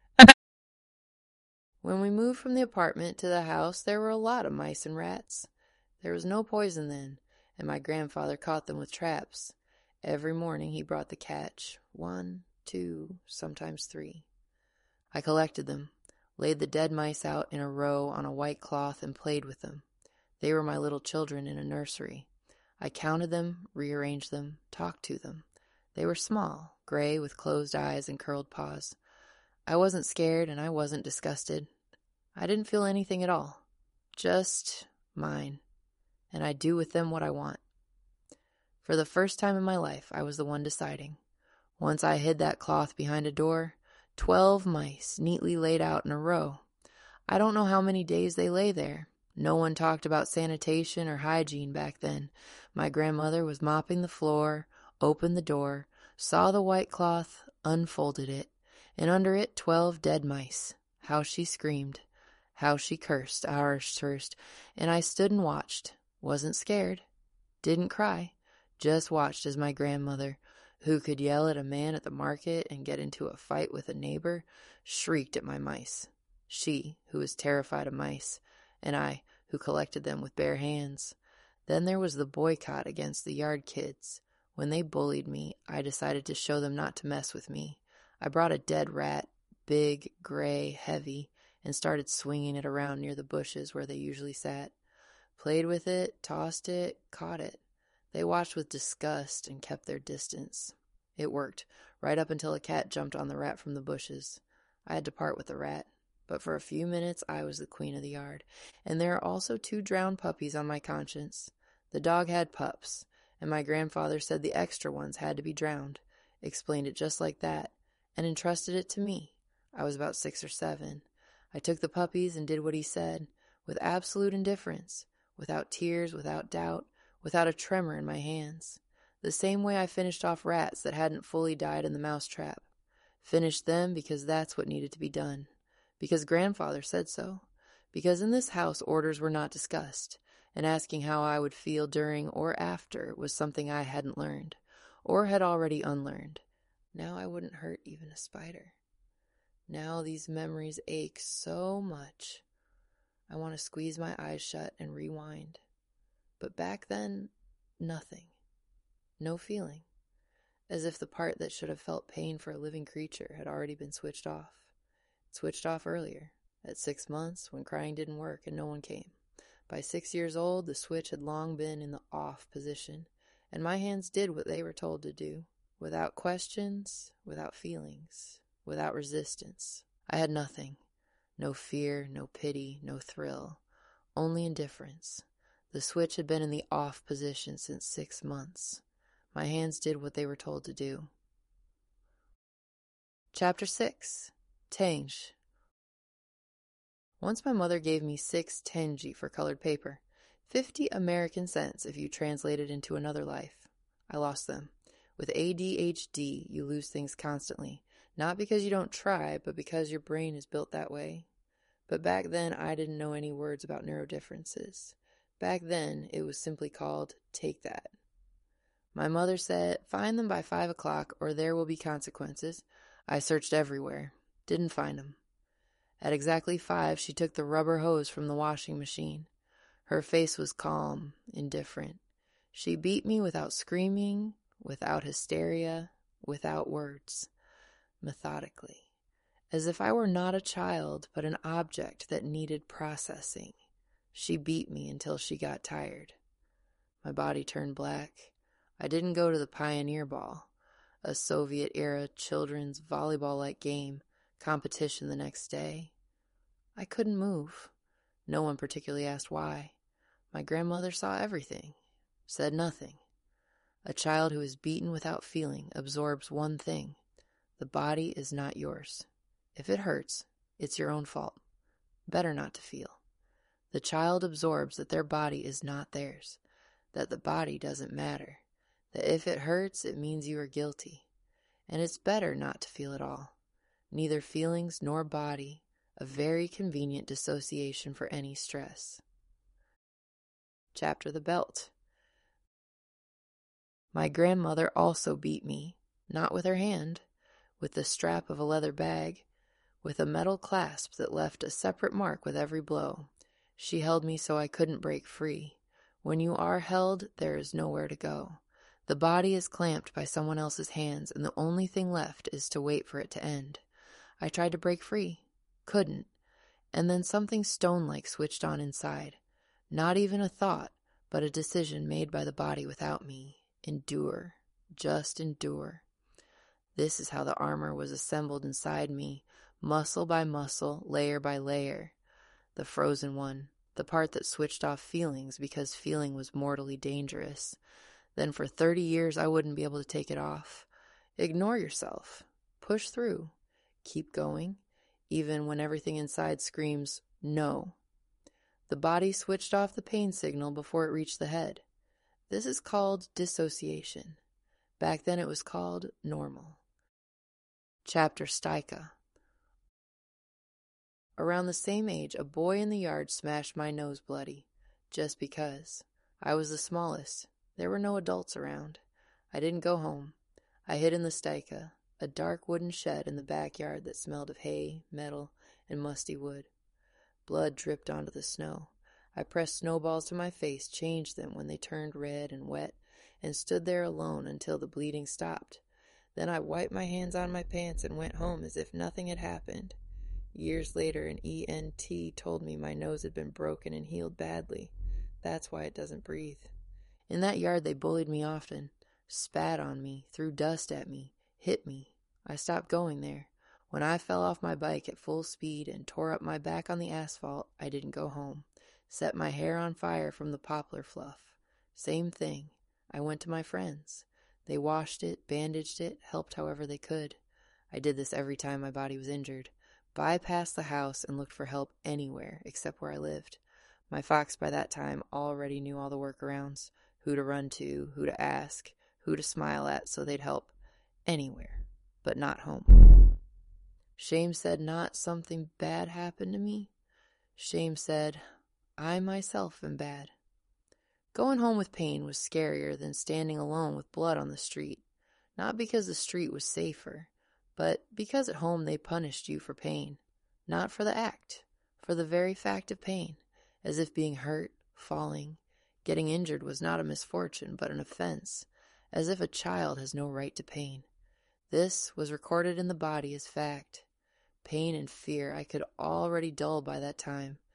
When we moved from the apartment to the house, there were a lot of mice and rats. There was no poison then, and my grandfather caught them with traps. Every morning he brought the catch, 1, 2, sometimes 3. I collected them, laid the dead mice out in a row on a white cloth and played with them. They were my little children in a nursery. I counted them, rearranged them, talked to them. They were small, gray with closed eyes and curled paws. I wasn't scared and I wasn't disgusted. I didn't feel anything at all. Just mine. And I do with them what I want. For the first time in my life, I was the one deciding. Once I hid that cloth behind a door, 12 mice neatly laid out in a row. I don't know how many days they lay there. No one talked about sanitation or hygiene back then. My grandmother was mopping the floor, opened the door, saw the white cloth, unfolded it, and under it 12 dead mice. How she screamed. How she cursed, hours first, and I stood and watched. Wasn't scared. Didn't cry. Just watched as my grandmother, who could yell at a man at the market and get into a fight with a neighbor, shrieked at my mice. She, who was terrified of mice, and I, who collected them with bare hands. Then there was the boycott against the yard kids. When they bullied me, I decided to show them not to mess with me. I brought a dead rat, big, gray, heavy, and started swinging it around near the bushes where they usually sat. Played with it, tossed it, caught it. They watched with disgust and kept their distance. It worked, right up until a cat jumped on the rat from the bushes. I had to part with the rat, but for a few minutes I was the queen of the yard. And there are also 2 drowned puppies on my conscience. The dog had pups, and my grandfather said the extra ones had to be drowned, explained it just like that, and entrusted it to me. I was about 6 or 7. I took the puppies and did what he said, with absolute indifference, without tears, without doubt, without a tremor in my hands. The same way I finished off rats that hadn't fully died in the mousetrap. Finished them because that's what needed to be done. Because grandfather said so. Because in this house orders were not discussed, and asking how I would feel during or after was something I hadn't learned, or had already unlearned. Now I wouldn't hurt even a spider. Now these memories ache so much. I want to squeeze my eyes shut and rewind. But back then, nothing. No feeling. As if the part that should have felt pain for a living creature had already been switched off. It switched off earlier, at 6 months, when crying didn't work and no one came. By 6 years old, the switch had long been in the off position, and my hands did what they were told to do, without questions, without feelings, without resistance. I had nothing. No fear, no pity, no thrill, only indifference. The switch had been in the off position since 6 months. My hands did what they were told to do. Chapter 6. Tenge. Once my mother gave me 6 tenji for colored paper, 50 American cents if you translate it into another life. I lost them. With ADHD, you lose things constantly, not because you don't try, but because your brain is built that way. But back then, I didn't know any words about neurodifferences. Back then, it was simply called, take that. My mother said, find them by 5 o'clock or there will be consequences. I searched everywhere. Didn't find them. At exactly 5, she took the rubber hose from the washing machine. Her face was calm, indifferent. She beat me without screaming, without hysteria, without words, methodically, as if I were not a child but an object that needed processing. She beat me until she got tired. My body turned black. I didn't go to the Pioneer Ball, a Soviet-era children's volleyball-like game, competition the next day. I couldn't move. No one particularly asked why. My grandmother saw everything, said nothing. A child who is beaten without feeling absorbs one thing. The body is not yours. If it hurts, it's your own fault. Better not to feel. The child absorbs that their body is not theirs, that the body doesn't matter, that if it hurts, it means you are guilty. And it's better not to feel at all. Neither feelings nor body, a very convenient dissociation for any stress. Chapter the belt. My grandmother also beat me, not with her hand, with the strap of a leather bag, with a metal clasp that left a separate mark with every blow. She held me so I couldn't break free. When you are held, there is nowhere to go. The body is clamped by someone else's hands, and the only thing left is to wait for it to end. I tried to break free. Couldn't. And then something stone-like switched on inside. Not even a thought, but a decision made by the body without me. Endure. Just endure. This is how the armor was assembled inside me, muscle by muscle, layer by layer. The frozen one, the part that switched off feelings because feeling was mortally dangerous. Then for 30 years I wouldn't be able to take it off. Ignore yourself. Push through. Keep going, even when everything inside screams, no. The body switched off the pain signal before it reached the head. This is called dissociation. Back then it was called normal. Chapter Staika. Around the same age, a boy in the yard smashed my nose bloody, just because. I was the smallest. There were no adults around. I didn't go home. I hid in the Staika, a dark wooden shed in the backyard that smelled of hay, metal, and musty wood. Blood dripped onto the snow. I pressed snowballs to my face, changed them when they turned red and wet, and stood there alone until the bleeding stopped. Then I wiped my hands on my pants and went home as if nothing had happened. Years later, an ENT told me my nose had been broken and healed badly. That's why it doesn't breathe. In that yard they bullied me often, spat on me, threw dust at me, hit me. I stopped going there. When I fell off my bike at full speed and tore up my back on the asphalt, I didn't go home. Set my hair on fire from the poplar fluff. Same thing. I went to my friends. They washed it, bandaged it, helped however they could. I did this every time my body was injured. Bypassed the house and looked for help anywhere except where I lived. My fox by that time already knew all the workarounds, who to run to, who to ask, who to smile at so they'd help. Anywhere, but not home. Shame said not something bad happened to me. Shame said, I myself am bad. Going home with pain was scarier than standing alone with blood on the street. Not because the street was safer, but because at home they punished you for pain. Not for the act, for the very fact of pain, as if being hurt, falling, getting injured was not a misfortune but an offense, as if a child has no right to pain. This was recorded in the body as fact. Pain and fear I could already dull by that time,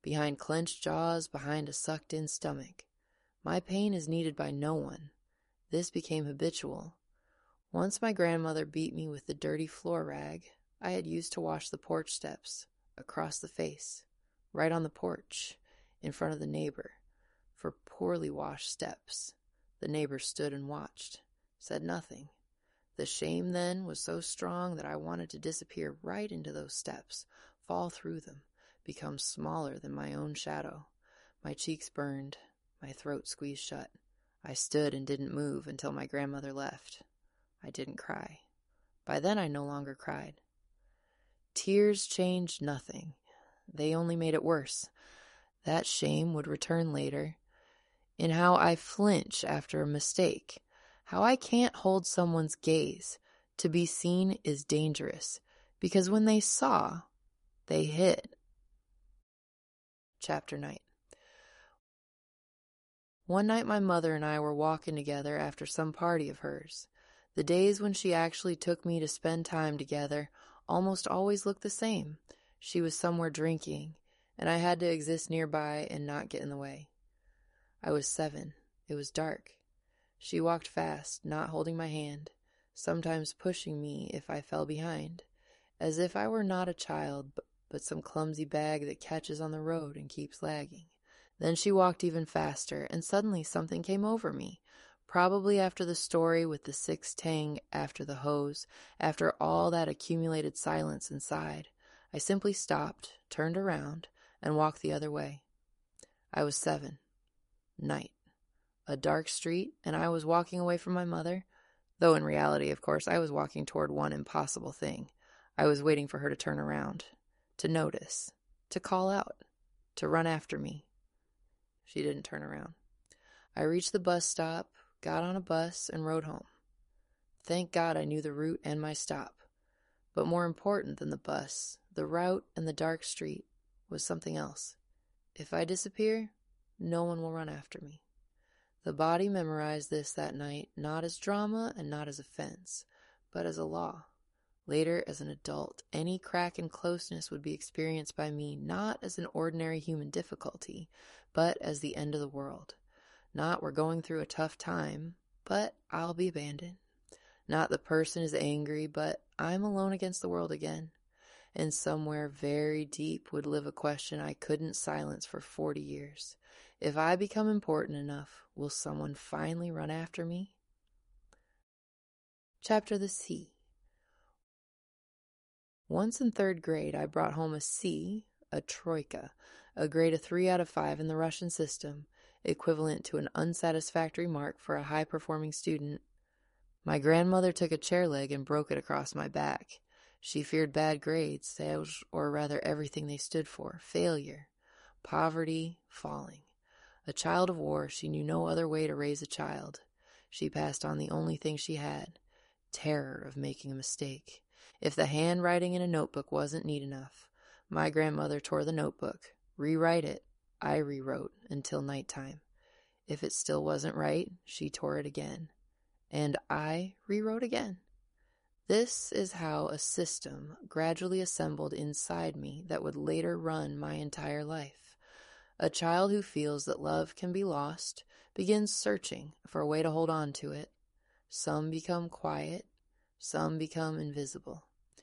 behind clenched jaws, behind a sucked-in stomach. My pain is needed by no one. This became habitual. Once my grandmother beat me with the dirty floor rag I had used to wash the porch steps, across the face, right on the porch, in front of the neighbor, for poorly washed steps. The neighbor stood and watched, said nothing. The shame then was so strong that I wanted to disappear right into those steps, fall through them, become smaller than my own shadow. My cheeks burned, my throat squeezed shut. I stood and didn't move until my grandmother left. I didn't cry. By then I no longer cried. Tears changed nothing. They only made it worse. That shame would return later, in how I flinch after a mistake, how I can't hold someone's gaze. To be seen is dangerous, because when they saw, they hid. Chapter 9. One night my mother and I were walking together after some party of hers. The days when she actually took me to spend time together almost always looked the same. She was somewhere drinking, and I had to exist nearby and not get in the way. I was 7. It was dark. She walked fast, not holding my hand, sometimes pushing me if I fell behind, as if I were not a child, but some clumsy bag that catches on the road and keeps lagging. Then she walked even faster, and suddenly something came over me. Probably after the story with the 6 tang after the hose, after all that accumulated silence inside, I simply stopped, turned around, and walked the other way. I was 7. Night. A dark street, and I was walking away from my mother, though in reality, of course, I was walking toward one impossible thing. I was waiting for her to turn around, to notice, to call out, to run after me. She didn't turn around. I reached the bus stop, got on a bus, and rode home. Thank God I knew the route and my stop. But more important than the bus, the route and the dark street, was something else. If I disappear, no one will run after me. The body memorized this that night, not as drama and not as offense, but as a law. Later, as an adult, any crack in closeness would be experienced by me not as an ordinary human difficulty, but as the end of the world. Not we're going through a tough time, but I'll be abandoned. Not the person is angry, but I'm alone against the world again. And somewhere very deep would live a question I couldn't silence for 40 years. If I become important enough, will someone finally run after me? Chapter the C. Once in 3rd grade, I brought home a C, a troika, a grade of 3 out of 5 in the Russian system, equivalent to an unsatisfactory mark for a high-performing student. My grandmother took a chair leg and broke it across my back. She feared bad grades, or rather everything they stood for: failure, poverty, falling. A child of war, she knew no other way to raise a child. She passed on the only thing she had: terror of making a mistake. If the handwriting in a notebook wasn't neat enough, my grandmother tore the notebook. Rewrite it. I rewrote until nighttime. If it still wasn't right, she tore it again. And I rewrote again. This is how a system gradually assembled inside me that would later run my entire life. A child who feels that love can be lost begins searching for a way to hold on to it. Some become quiet, some become invisible.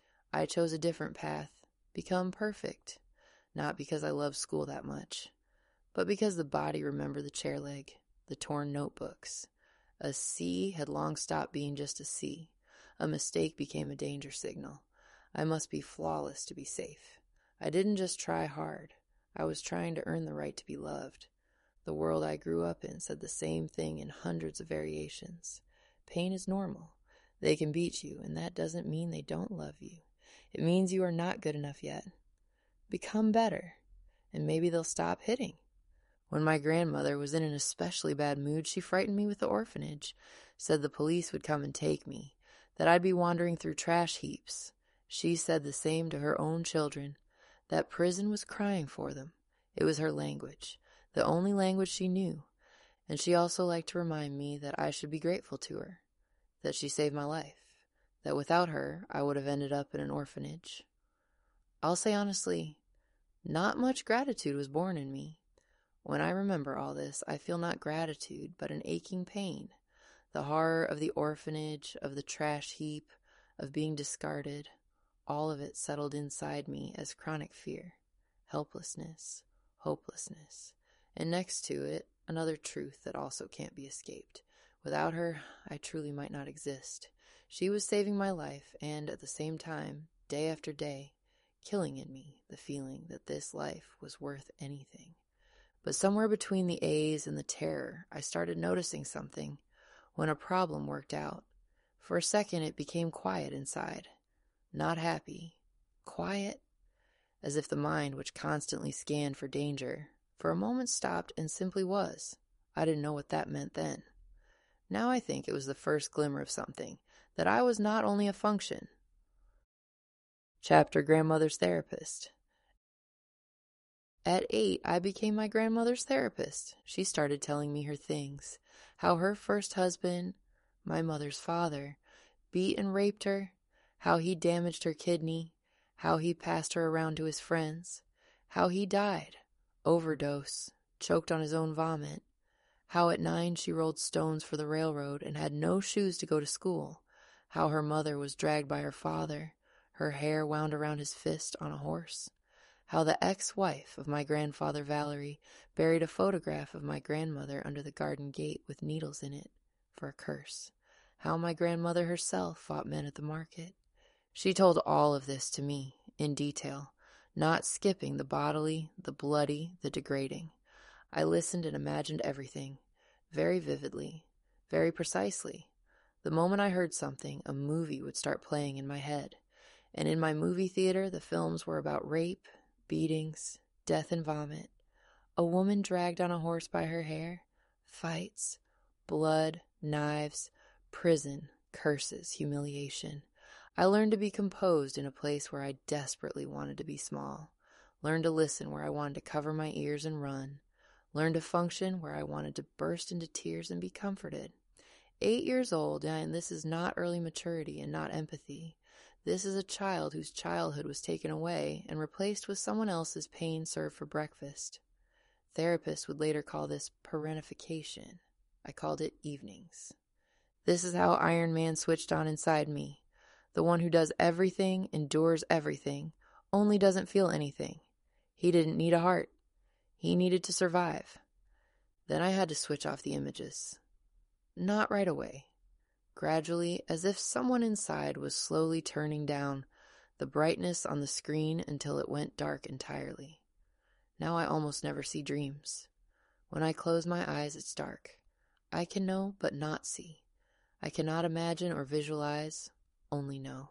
I chose a different path, become perfect, not because I love school that much, but because the body remembered the chair leg, the torn notebooks. A C had long stopped being just a C. A mistake became a danger signal. I must be flawless to be safe. I didn't just try hard. I was trying to earn the right to be loved. The world I grew up in said the same thing in hundreds of variations. Pain is normal. They can beat you, and that doesn't mean they don't love you. It means you are not good enough yet. Become better, and maybe they'll stop hitting. When my grandmother was in an especially bad mood, she frightened me with the orphanage, said the police would come and take me, that I'd be wandering through trash heaps. She said the same to her own children, that prison was crying for them. It was her language, the only language she knew, and she also liked to remind me that I should be grateful to her, that she saved my life, that without her I would have ended up in an orphanage. I'll say honestly, Not much gratitude was born in me. When I remember all this, I feel not gratitude, but an aching pain. The horror of the orphanage, of the trash heap, of being discarded, all of it settled inside me as chronic fear, helplessness, hopelessness, and next to it, another truth that also can't be escaped. Without her, I truly might not exist. She was saving my life, and at the same time, day after day, killing in me the feeling that this life was worth anything. But somewhere between the A's and the terror, I started noticing something when a problem worked out. For a second, it became quiet inside. Not happy. Quiet, as if the mind, which constantly scanned for danger, for a moment stopped and simply was. I didn't know what that meant then. Now I think it was the first glimmer of something, that I was not only a function. Chapter Grandmother's Therapist. At 8, I became my grandmother's therapist. She started telling me her things. How her first husband, my mother's father, beat and raped her, how he damaged her kidney, how he passed her around to his friends, how he died, overdose, choked on his own vomit, how at 9 she rolled stones for the railroad and had no shoes to go to school, how her mother was dragged by her father, her hair wound around his fist on a horse, how the ex-wife of my grandfather Valerie buried a photograph of my grandmother under the garden gate with needles in it for a curse, how my grandmother herself fought men at the market. She told all of this to me, in detail, not skipping the bodily, the bloody, the degrading. I listened and imagined everything, very vividly, very precisely. The moment I heard something, a movie would start playing in my head. And in my movie theater, the films were about rape, beatings, death and vomit, a woman dragged on a horse by her hair, fights, blood, knives, prison, curses, humiliation. I learned to be composed in a place where I desperately wanted to be small, learned to listen where I wanted to cover my ears and run, learned to function where I wanted to burst into tears and be comforted. 8 years old, and this is not early maturity and not empathy. This is a child whose childhood was taken away and replaced with someone else's pain served for breakfast. Therapists would later call this parentification. I called it evenings. This is how Iron Man switched on inside me. The one who does everything, endures everything, only doesn't feel anything. He didn't need a heart. He needed to survive. Then I had to switch off the images. Not right away. Gradually, as if someone inside was slowly turning down the brightness on the screen until it went dark entirely. Now I almost never see dreams. When I close my eyes, it's dark. I can know but not see. I cannot imagine or visualize, only know.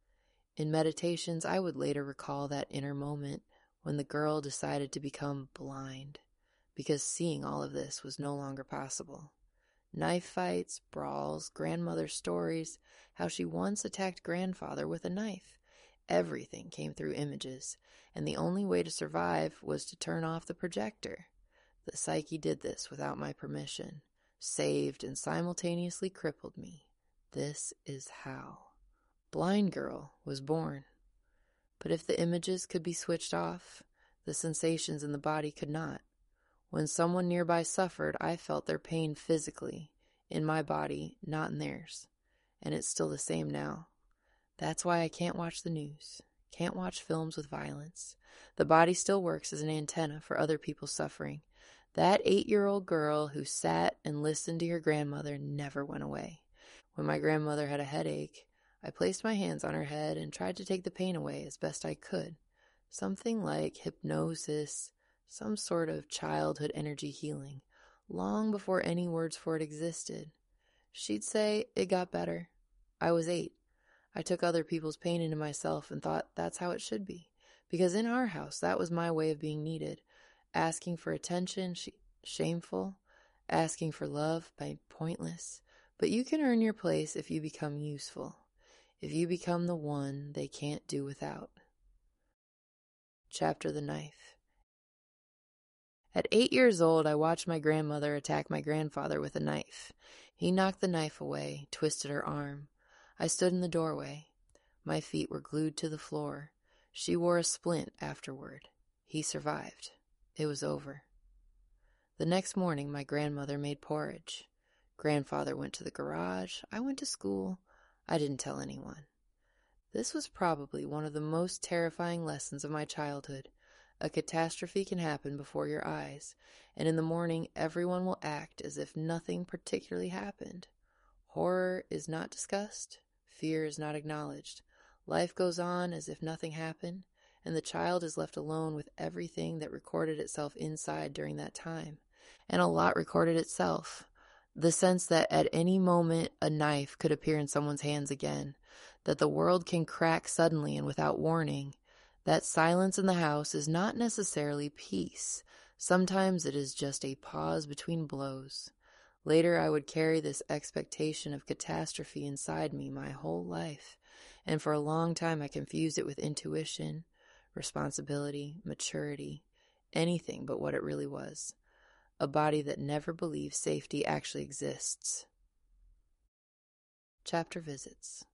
In meditations, I would later recall that inner moment when the girl decided to become blind, because seeing all of this was no longer possible. Knife fights, brawls, grandmother stories, how she once attacked grandfather with a knife. Everything came through images, and the only way to survive was to turn off the projector. The psyche did this without my permission, saved and simultaneously crippled me. This is how. Blind Girl was born. But if the images could be switched off, the sensations in the body could not. When someone nearby suffered, I felt their pain physically, in my body, not in theirs. And it's still the same now. That's why I can't watch the news, can't watch films with violence. The body still works as an antenna for other people's suffering. That 8-year-old girl who sat and listened to your grandmother never went away. When my grandmother had a headache, I placed my hands on her head and tried to take the pain away as best I could. Something like hypnosis, some sort of childhood energy healing, long before any words for it existed. She'd say, it got better. I was 8. I took other people's pain into myself and thought that's how it should be. Because in our house, that was my way of being needed. Asking for attention, shameful. Asking for love, pointless. But you can earn your place if you become useful. If you become the one they can't do without. Chapter The Knife. At 8 years old, I watched my grandmother attack my grandfather with a knife. He knocked the knife away, twisted her arm. I stood in the doorway. My feet were glued to the floor. She wore a splint afterward. He survived. It was over. The next morning, my grandmother made porridge. Grandfather went to the garage. I went to school. I didn't tell anyone. This was probably one of the most terrifying lessons of my childhood. A catastrophe can happen before your eyes, and in the morning everyone will act as if nothing particularly happened. Horror is not discussed. Fear is not acknowledged. Life goes on as if nothing happened, and the child is left alone with everything that recorded itself inside during that time. And a lot recorded itself. The sense that at any moment a knife could appear in someone's hands again, that the world can crack suddenly and without warning, that silence in the house is not necessarily peace. Sometimes it is just a pause between blows. Later I would carry this expectation of catastrophe inside me my whole life, and for a long time I confused it with intuition, responsibility, maturity, anything but what it really was. A body that never believes safety actually exists. Chapter visits.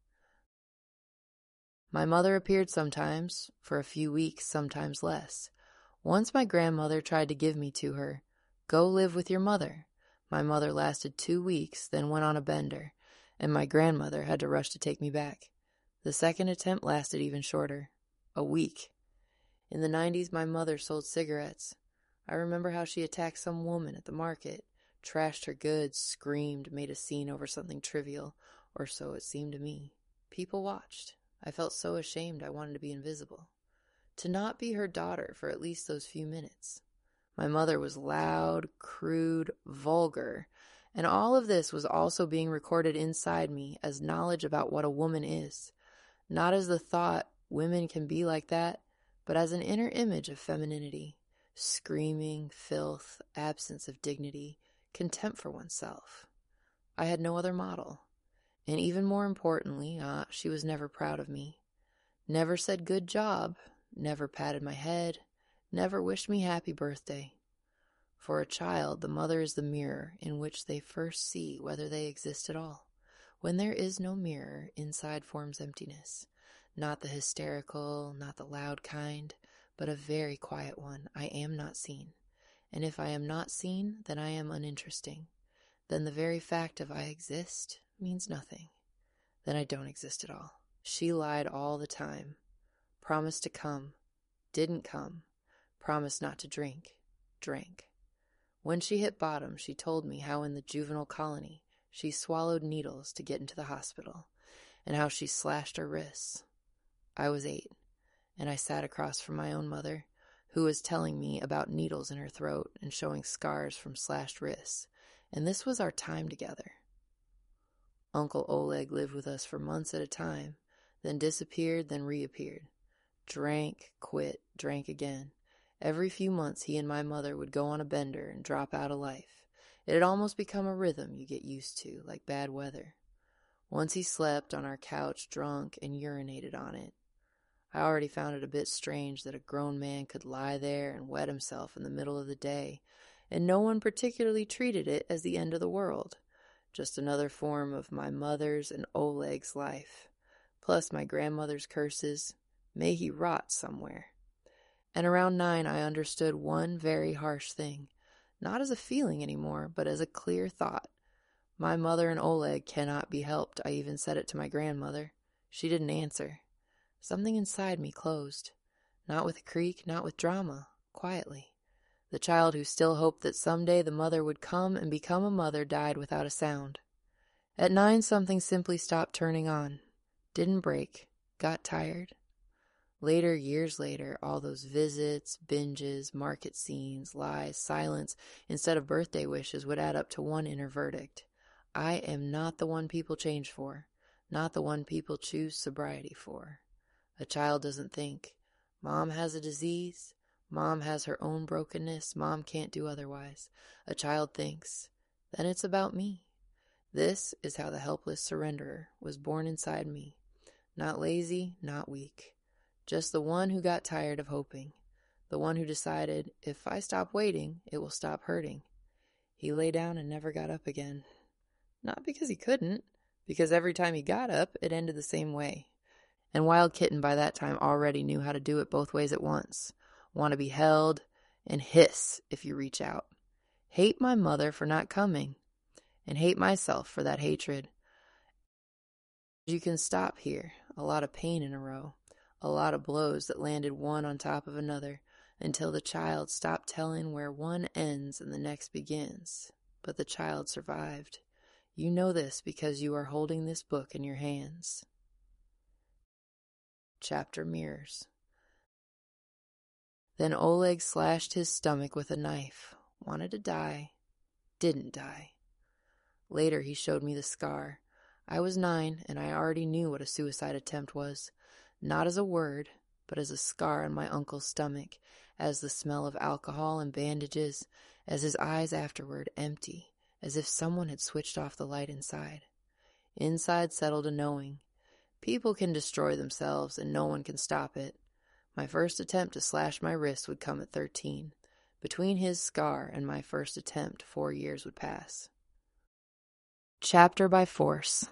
My mother appeared sometimes, for a few weeks, sometimes less. Once my grandmother tried to give me to her. Go live with your mother. My mother lasted 2 weeks, then went on a bender, and my grandmother had to rush to take me back. The second attempt lasted even shorter. A week. In the 90s, my mother sold cigarettes. I remember how she attacked some woman at the market, trashed her goods, screamed, made a scene over something trivial, or so it seemed to me. People watched. I felt so ashamed I wanted to be invisible. To not be her daughter for at least those few minutes. My mother was loud, crude, vulgar, and all of this was also being recorded inside me as knowledge about what a woman is. Not as the thought women can be like that, but as an inner image of femininity. Screaming, filth, absence of dignity, contempt for oneself. I had no other model. And even more importantly, she was never proud of me. Never said good job, never patted my head, never wished me happy birthday. For a child, the mother is the mirror in which they first see whether they exist at all. When there is no mirror, inside forms emptiness. Not the hysterical, not the loud kind, but a very quiet one. I am not seen. And if I am not seen, then I am uninteresting. Then the very fact of I exist means nothing. Then I don't exist at all. She lied all the time. Promised to come. Didn't come. Promised not to drink. Drank. When she hit bottom, she told me how in the juvenile colony she swallowed needles to get into the hospital, and how she slashed her wrists. I was 8, and I sat across from my own mother, who was telling me about needles in her throat and showing scars from slashed wrists, and this was our time together. Uncle Oleg lived with us for months at a time, then disappeared, then reappeared. Drank, quit, drank again. Every few months he and my mother would go on a bender and drop out of life. It had almost become a rhythm you get used to, like bad weather. Once he slept on our couch drunk and urinated on it. I already found it a bit strange that a grown man could lie there and wet himself in the middle of the day, and no one particularly treated it as the end of the world. Just another form of my mother's and Oleg's life. Plus my grandmother's curses. May he rot somewhere. And around 9 I understood one very harsh thing. Not as a feeling anymore, but as a clear thought. My mother and Oleg cannot be helped. I even said it to my grandmother. She didn't answer. Something inside me closed. Not with a creak, not with drama. Quietly. The child who still hoped that someday the mother would come and become a mother died without a sound. At 9 something simply stopped turning on. Didn't break. Got tired. Later, years later, all those visits, binges, market scenes, lies, silence, instead of birthday wishes would add up to one inner verdict. I am not the one people change for. Not the one people choose sobriety for. A child doesn't think, Mom has a disease. Mom has her own brokenness. Mom can't do otherwise. A child thinks, then it's about me. This is how the helpless surrenderer was born inside me. Not lazy, not weak. Just the one who got tired of hoping. The one who decided, if I stop waiting, it will stop hurting. He lay down and never got up again. Not because he couldn't, because every time he got up, it ended the same way. And Wild Kitten by that time already knew how to do it both ways at once. want to be held, and hiss if you reach out. Hate my mother for not coming, and hate myself for that hatred. You can stop here, a lot of pain in a row, a lot of blows that landed one on top of another, until the child stopped telling where one ends and the next begins. But the child survived. You know this because you are holding this book in your hands. Chapter Mirrors. Then Oleg slashed his stomach with a knife. Wanted to die. Didn't die. Later he showed me the scar. I was 9, and I already knew what a suicide attempt was. Not as a word, but as a scar on my uncle's stomach, as the smell of alcohol and bandages, as his eyes afterward empty, as if someone had switched off the light inside. Inside settled a knowing. People can destroy themselves, and no one can stop it. My first attempt to slash my wrist would come at 13. Between his scar and my first attempt, 4 years would pass. Chapter by force.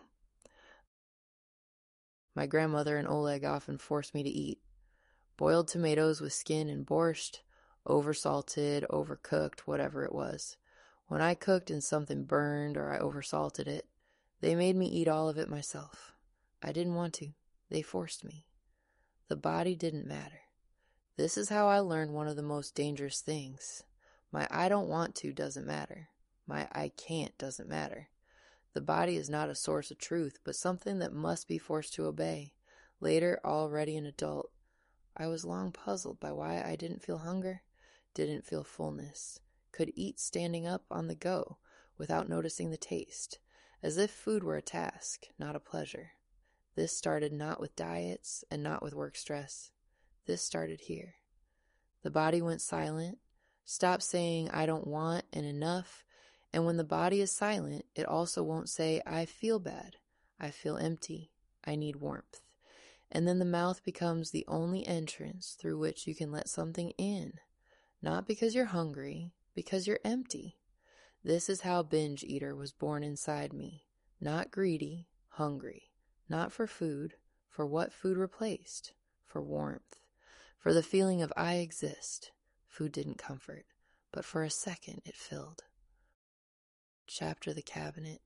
My grandmother and Oleg often forced me to eat. Boiled tomatoes with skin and borscht, oversalted, overcooked, whatever it was. When I cooked and something burned or I oversalted it, they made me eat all of it myself. I didn't want to. They forced me. The body didn't matter. This is how I learned one of the most dangerous things. My I don't want to doesn't matter. My I can't doesn't matter. The body is not a source of truth, but something that must be forced to obey. Later, already an adult, I was long puzzled by why I didn't feel hunger, didn't feel fullness, could eat standing up on the go without noticing the taste, as if food were a task, not a pleasure. This started not with diets and not with work stress. This started here. The body went silent, stopped saying I don't want and enough, and when the body is silent, it also won't say I feel bad, I feel empty, I need warmth. And then the mouth becomes the only entrance through which you can let something in, not because you're hungry, because you're empty. This is how Binge Eater was born inside me, not greedy, hungry, not for food, for what food replaced, for warmth, for the feeling of I exist. Food didn't comfort, but for a second it filled. Chapter the cabinet.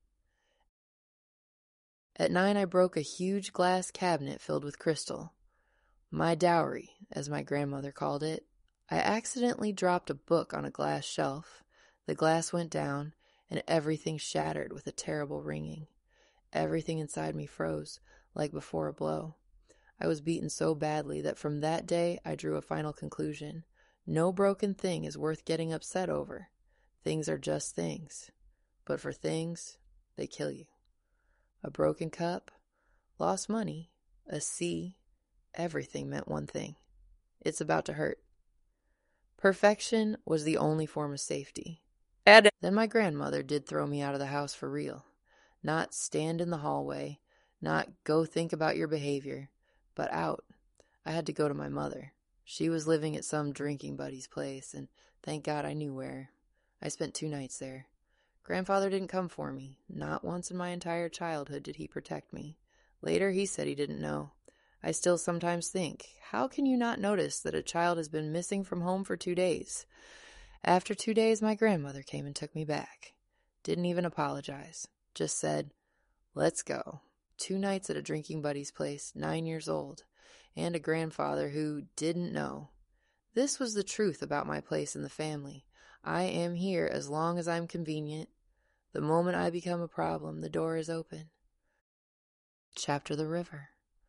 At 9 I broke a huge glass cabinet filled with crystal. My dowry, as my grandmother called it. I accidentally dropped a book on a glass shelf. The glass went down, and everything shattered with a terrible ringing. Everything inside me froze, like before a blow. I was beaten so badly that from that day I drew a final conclusion. No broken thing is worth getting upset over. Things are just things. But for things, they kill you. A broken cup, lost money, a C, everything meant one thing. It's about to hurt. Perfection was the only form of safety. Then my grandmother did throw me out of the house for real. Not stand in the hallway, not go think about your behavior, but out. I had to go to my mother. She was living at some drinking buddy's place, and thank God I knew where. I spent 2 nights there. Grandfather didn't come for me. Not once in my entire childhood did he protect me. Later, he said he didn't know. I still sometimes think, how can you not notice that a child has been missing from home for 2 days? After 2 days, my grandmother came and took me back. Didn't even apologize. Just said, let's go. 2 nights at a drinking buddy's place, 9 years old, and a grandfather who didn't know. This was the truth about my place in the family. I am here as long as I'm convenient. The moment I become a problem, the door is open. Chapter the river.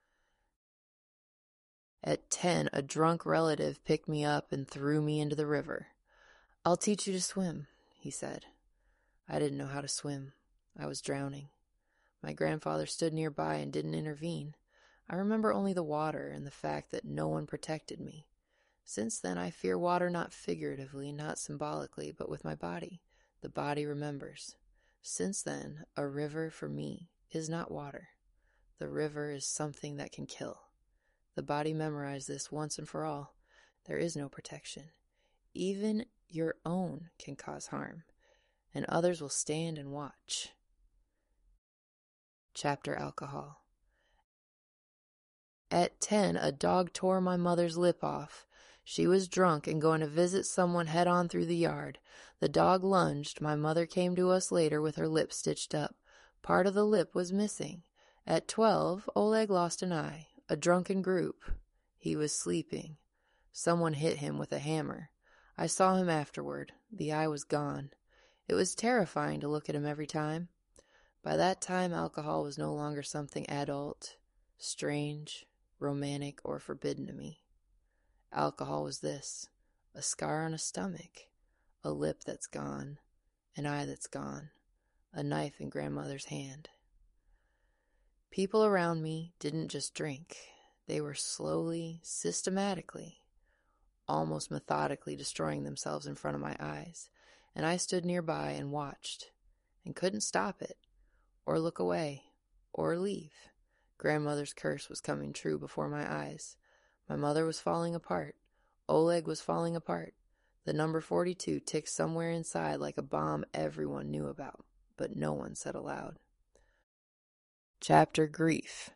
At 10, a drunk relative picked me up and threw me into the river. I'll teach you to swim, he said. I didn't know how to swim. I was drowning. My grandfather stood nearby and didn't intervene. I remember only the water and the fact that no one protected me. Since then, I fear water not figuratively, not symbolically, but with my body. The body remembers. Since then, a river for me is not water. The river is something that can kill. The body memorized this once and for all. There is no protection. Even your own can cause harm, and others will stand and watch. Chapter Alcohol. At 10, a dog tore my mother's lip off. She was drunk and going to visit someone head on through the yard. The dog lunged. My mother came to us later with her lip stitched up. Part of the lip was missing. At 12, Oleg lost an eye. A drunken group. He was sleeping. Someone hit him with a hammer. I saw him afterward. The eye was gone. It was terrifying to look at him every time. By that time, alcohol was no longer something adult, strange, romantic, or forbidden to me. Alcohol was this: a scar on a stomach, a lip that's gone, an eye that's gone, a knife in grandmother's hand. People around me didn't just drink. They were slowly, systematically, almost methodically destroying themselves in front of my eyes, and I stood nearby and watched, and couldn't stop it, or look away, or leave. Grandmother's curse was coming true before my eyes. My mother was falling apart. Oleg was falling apart. The number 42 ticked somewhere inside like a bomb everyone knew about, but no one said aloud. Chapter Grief.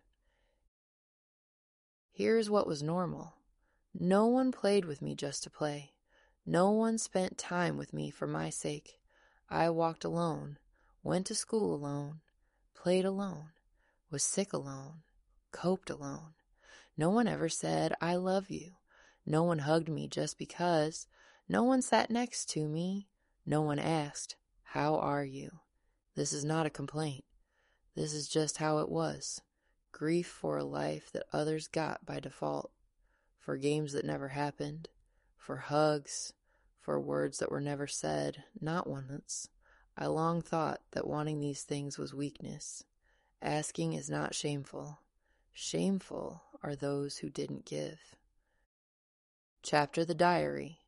Here's what was normal. No one played with me just to play. No one spent time with me for my sake. I walked alone, went to school alone, played alone, was sick alone, coped alone. No one ever said, "I love you." No one hugged me just because. No one sat next to me. No one asked, "How are you?" This is not a complaint. This is just how it was. Grief for a life that others got by default. For games that never happened. For hugs. For words that were never said, not once. I long thought that wanting these things was weakness. Asking is not shameful. Shameful are those who didn't give. Chapter The Diary.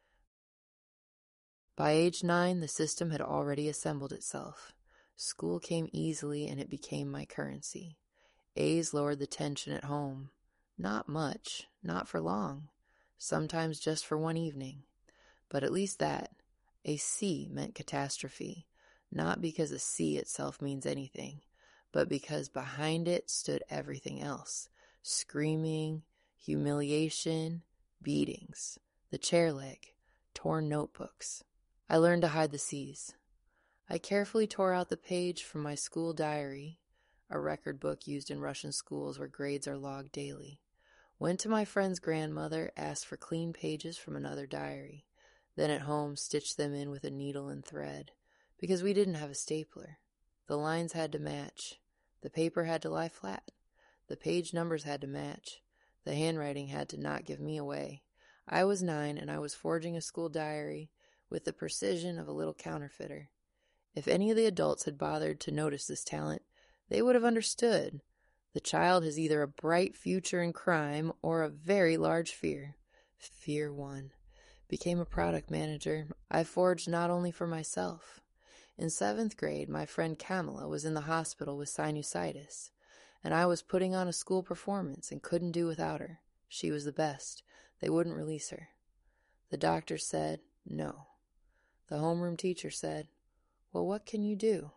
By age 9, the system had already assembled itself. School came easily and it became my currency. A's lowered the tension at home. Not much, not for long. Sometimes just for one evening. But at least that. A C meant catastrophe. Not because a C itself means anything, but because behind it stood everything else. Screaming, humiliation, beatings, the chair leg, torn notebooks. I learned to hide the C's. I carefully tore out the page from my school diary, a record book used in Russian schools where grades are logged daily. Went to my friend's grandmother, asked for clean pages from another diary. Then at home stitched them in with a needle and thread, because we didn't have a stapler. The lines had to match. The paper had to lie flat. The page numbers had to match. The handwriting had to not give me away. I was 9 and I was forging a school diary with the precision of a little counterfeiter. If any of the adults had bothered to notice this talent, they would have understood. The child has either a bright future in crime or a very large fear. Fear won. Became a product manager. I forged not only for myself. In 7th grade, my friend Kamala was in the hospital with sinusitis, and I was putting on a school performance and couldn't do without her. She was the best. They wouldn't release her. The doctor said, no. The homeroom teacher said, well, what can you do?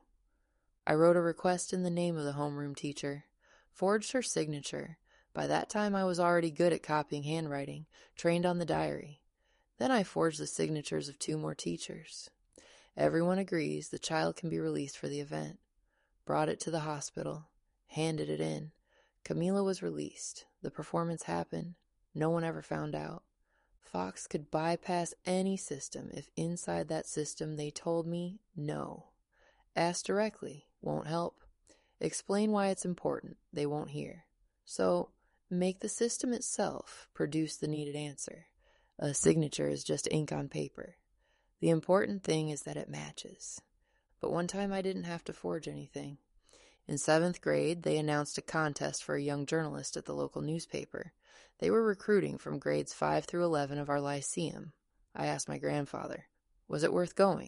I wrote a request in the name of the homeroom teacher, forged her signature. By that time I was already good at copying handwriting, trained on the diary. Then I forged the signatures of 2 more teachers. Everyone agrees the child can be released for the event. Brought it to the hospital, handed it in. Camila was released. The performance happened. No one ever found out. Fox could bypass any system if inside that system they told me no. Ask directly, won't help. Explain why it's important, they won't hear. So, make the system itself produce the needed answer. A signature is just ink on paper. The important thing is that it matches. But one time I didn't have to forge anything. In 7th grade, they announced a contest for a young journalist at the local newspaper. They were recruiting from grades 5 through 11 of our lyceum. I asked my grandfather, was it worth going?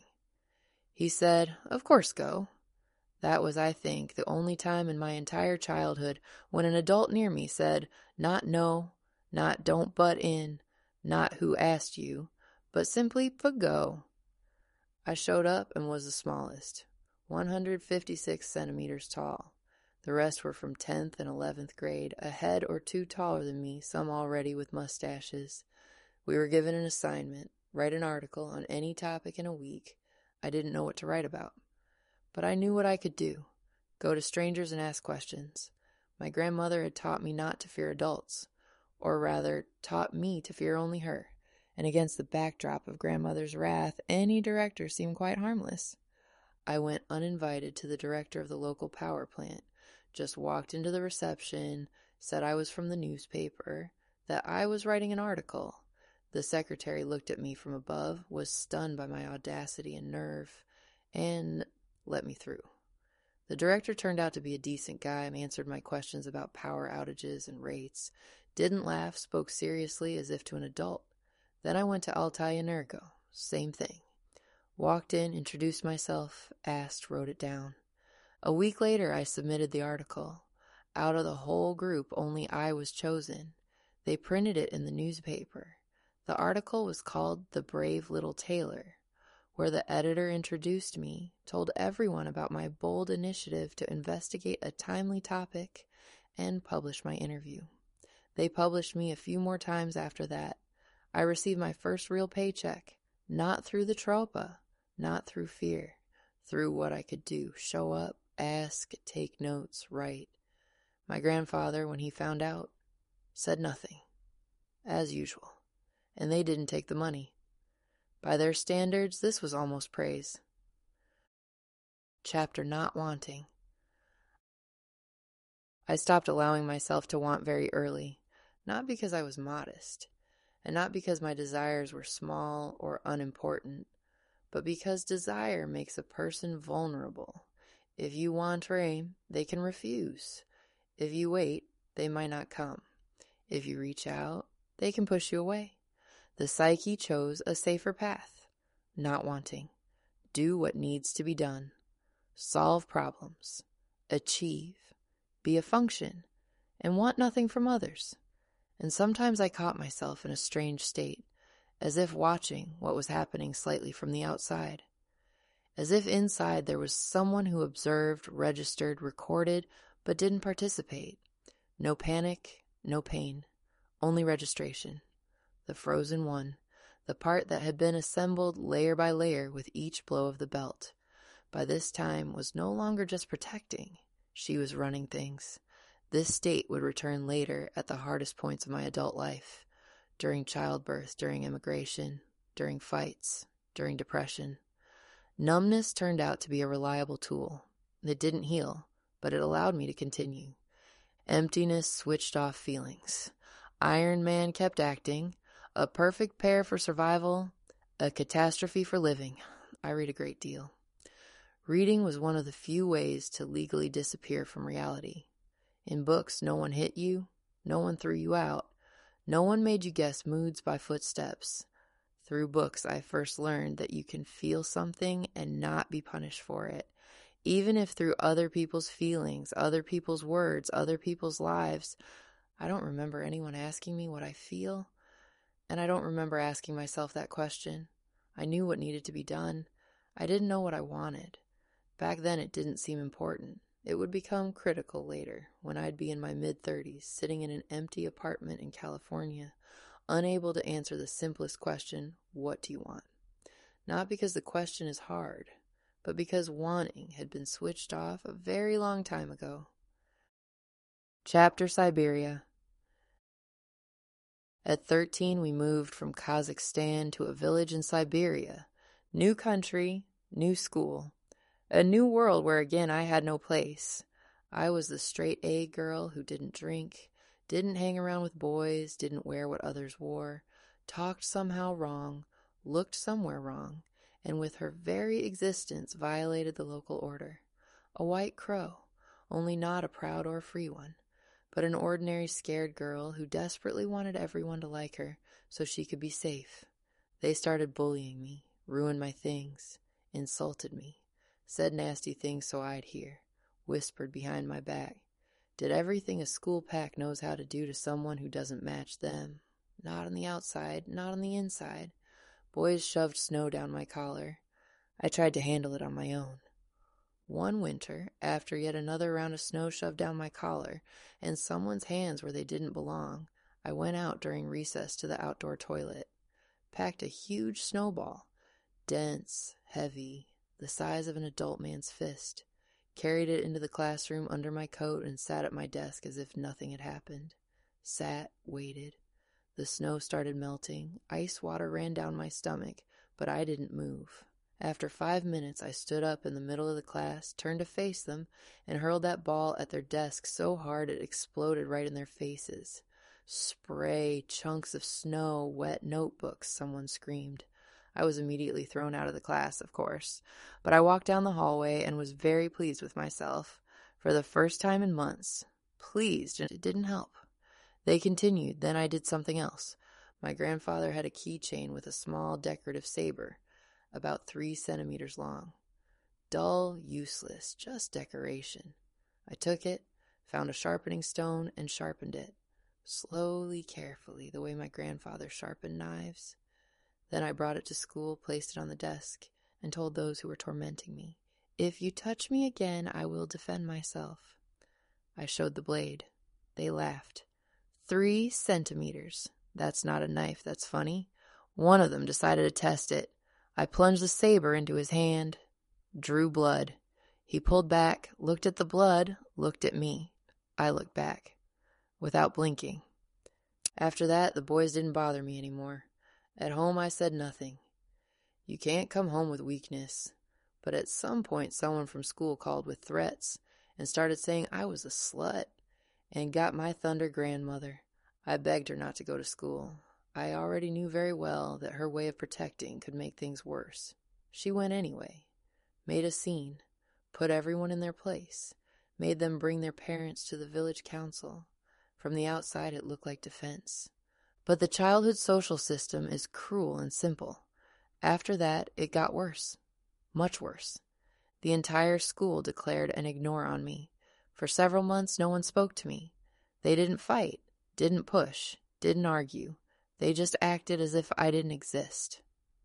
He said, of course go. That was, I think, the only time in my entire childhood when an adult near me said, not no, not don't butt in, not who asked you, but simply but go. I showed up and was the smallest, 156 centimeters tall. The rest were from 10th and 11th grade, a head or 2 taller than me, some already with mustaches. We were given an assignment, write an article on any topic in a week. I didn't know what to write about, but I knew what I could do. Go to strangers and ask questions. My grandmother had taught me not to fear adults, or rather, taught me to fear only her, and against the backdrop of grandmother's wrath, any director seemed quite harmless. I went uninvited to the director of the local power plant, just walked into the reception, said I was from the newspaper, that I was writing an article. The secretary looked at me from above, was stunned by my audacity and nerve, and let me through. The director turned out to be a decent guy and answered my questions about power outages and rates, didn't laugh, spoke seriously as if to an adult. Then I went to Altai Energo, same thing. Walked in, introduced myself, asked, wrote it down. A week later, I submitted the article. Out of the whole group, only I was chosen. They printed it in the newspaper. The article was called The Brave Little Tailor, where the editor introduced me, told everyone about my bold initiative to investigate a timely topic, and published my interview. They published me a few more times after that. I received my first real paycheck, not through the tropa, not through fear, through what I could do, show up, ask, take notes, write. My grandfather, when he found out, said nothing, as usual, and they didn't take the money. By their standards, this was almost praise. Chapter Not Wanting. I stopped allowing myself to want very early, not because I was modest, and not because my desires were small or unimportant, but because desire makes a person vulnerable. If you want rain, they can refuse. If you wait, they might not come. If you reach out, they can push you away. The psyche chose a safer path, not wanting. Do what needs to be done. Solve problems. Achieve. Be a function. And want nothing from others. And sometimes I caught myself in a strange state, as if watching what was happening slightly from the outside. As if inside there was someone who observed, registered, recorded, but didn't participate. No panic, no pain. Only registration. The frozen one, the part that had been assembled layer by layer with each blow of the belt, by this time was no longer just protecting. She was running things. This state would return later at the hardest points of my adult life, during childbirth, during immigration, during fights, during depression. Numbness turned out to be a reliable tool. It didn't heal, but it allowed me to continue. Emptiness switched off feelings. Iron Man kept acting. A perfect pair for survival, a catastrophe for living. I read a great deal. Reading was one of the few ways to legally disappear from reality. In books, no one hit you, no one threw you out, no one made you guess moods by footsteps. Through books, I first learned that you can feel something and not be punished for it, even if through other people's feelings, other people's words, other people's lives. I don't remember anyone asking me what I feel. And I don't remember asking myself that question. I knew what needed to be done. I didn't know what I wanted. Back then it didn't seem important. It would become critical later, when I'd be in my mid-30s, sitting in an empty apartment in California, unable to answer the simplest question, what do you want? Not because the question is hard, but because wanting had been switched off a very long time ago. Chapter Siberia. At 13, we moved from Kazakhstan to a village in Siberia. New country, new school. A new world where again I had no place. I was the straight A girl who didn't drink, didn't hang around with boys, didn't wear what others wore, talked somehow wrong, looked somewhere wrong, and with her very existence violated the local order. A white crow, only not a proud or free one, but an ordinary scared girl who desperately wanted everyone to like her so she could be safe. They started bullying me, ruined my things, insulted me, said nasty things so I'd hear, whispered behind my back, did everything a school pack knows how to do to someone who doesn't match them. Not on the outside, not on the inside. Boys shoved snow down my collar. I tried to handle it on my own. One winter, after yet another round of snow shoved down my collar, and someone's hands where they didn't belong, I went out during recess to the outdoor toilet. packed a huge snowball, dense, heavy, the size of an adult man's fist, carried it into the classroom under my coat and sat at my desk as if nothing had happened. Sat, waited. The snow started melting. Ice water ran down my stomach, but I didn't move. After 5 minutes, I stood up in the middle of the class, turned to face them, and hurled that ball at their desk so hard it exploded right in their faces. Spray, chunks of snow, wet notebooks, someone screamed. I was immediately thrown out of the class, of course, but I walked down the hallway and was very pleased with myself. For the first time in months. Pleased, and it didn't help. They continued, then I did something else. My grandfather had a keychain with a small decorative saber, about 3 centimeters long. Dull, useless, just decoration. I took it, found a sharpening stone, and sharpened it. Slowly, carefully, the way my grandfather sharpened knives. Then I brought it to school, placed it on the desk, and told those who were tormenting me, "If you touch me again, I will defend myself." I showed the blade. They laughed. 3 centimeters. That's not a knife, that's funny. One of them decided to test it. I plunged the saber into his hand, drew blood. He pulled back, looked at the blood, looked at me. I looked back, without blinking. After that, the boys didn't bother me anymore. At home, I said nothing. You can't come home with weakness. But at some point, someone from school called with threats and started saying I was a slut and got my thunder grandmother. I begged her not to go to school. I already knew very well that her way of protecting could make things worse. She went anyway, made a scene, put everyone in their place, made them bring their parents to the village council. From the outside, it looked like defense. But the childhood social system is cruel and simple. After that, it got worse. Much worse. The entire school declared an ignore on me. For several months, no one spoke to me. They didn't fight, didn't push, didn't argue. They just acted as if I didn't exist.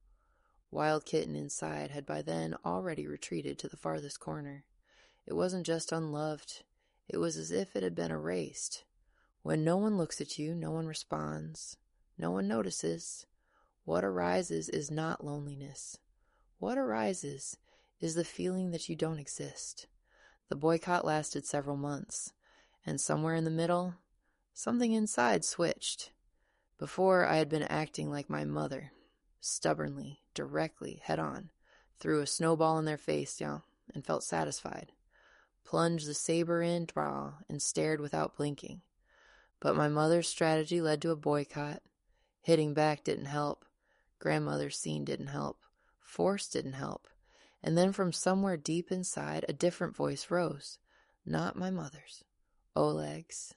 Wild Kitten inside had by then already retreated to the farthest corner. It wasn't just unloved. It was as if it had been erased. When no one looks at you, no one responds. No one notices. What arises is not loneliness. What arises is the feeling that you don't exist. The boycott lasted several months, and somewhere in the middle, something inside switched. Before, I had been acting like my mother, stubbornly, directly, head-on, threw a snowball in their face, and felt satisfied. Plunged the saber in, and stared without blinking. But my mother's strategy led to a boycott. Hitting back didn't help. Grandmother's scene didn't help. Force didn't help. And then from somewhere deep inside, a different voice rose. Not my mother's. Oleg's.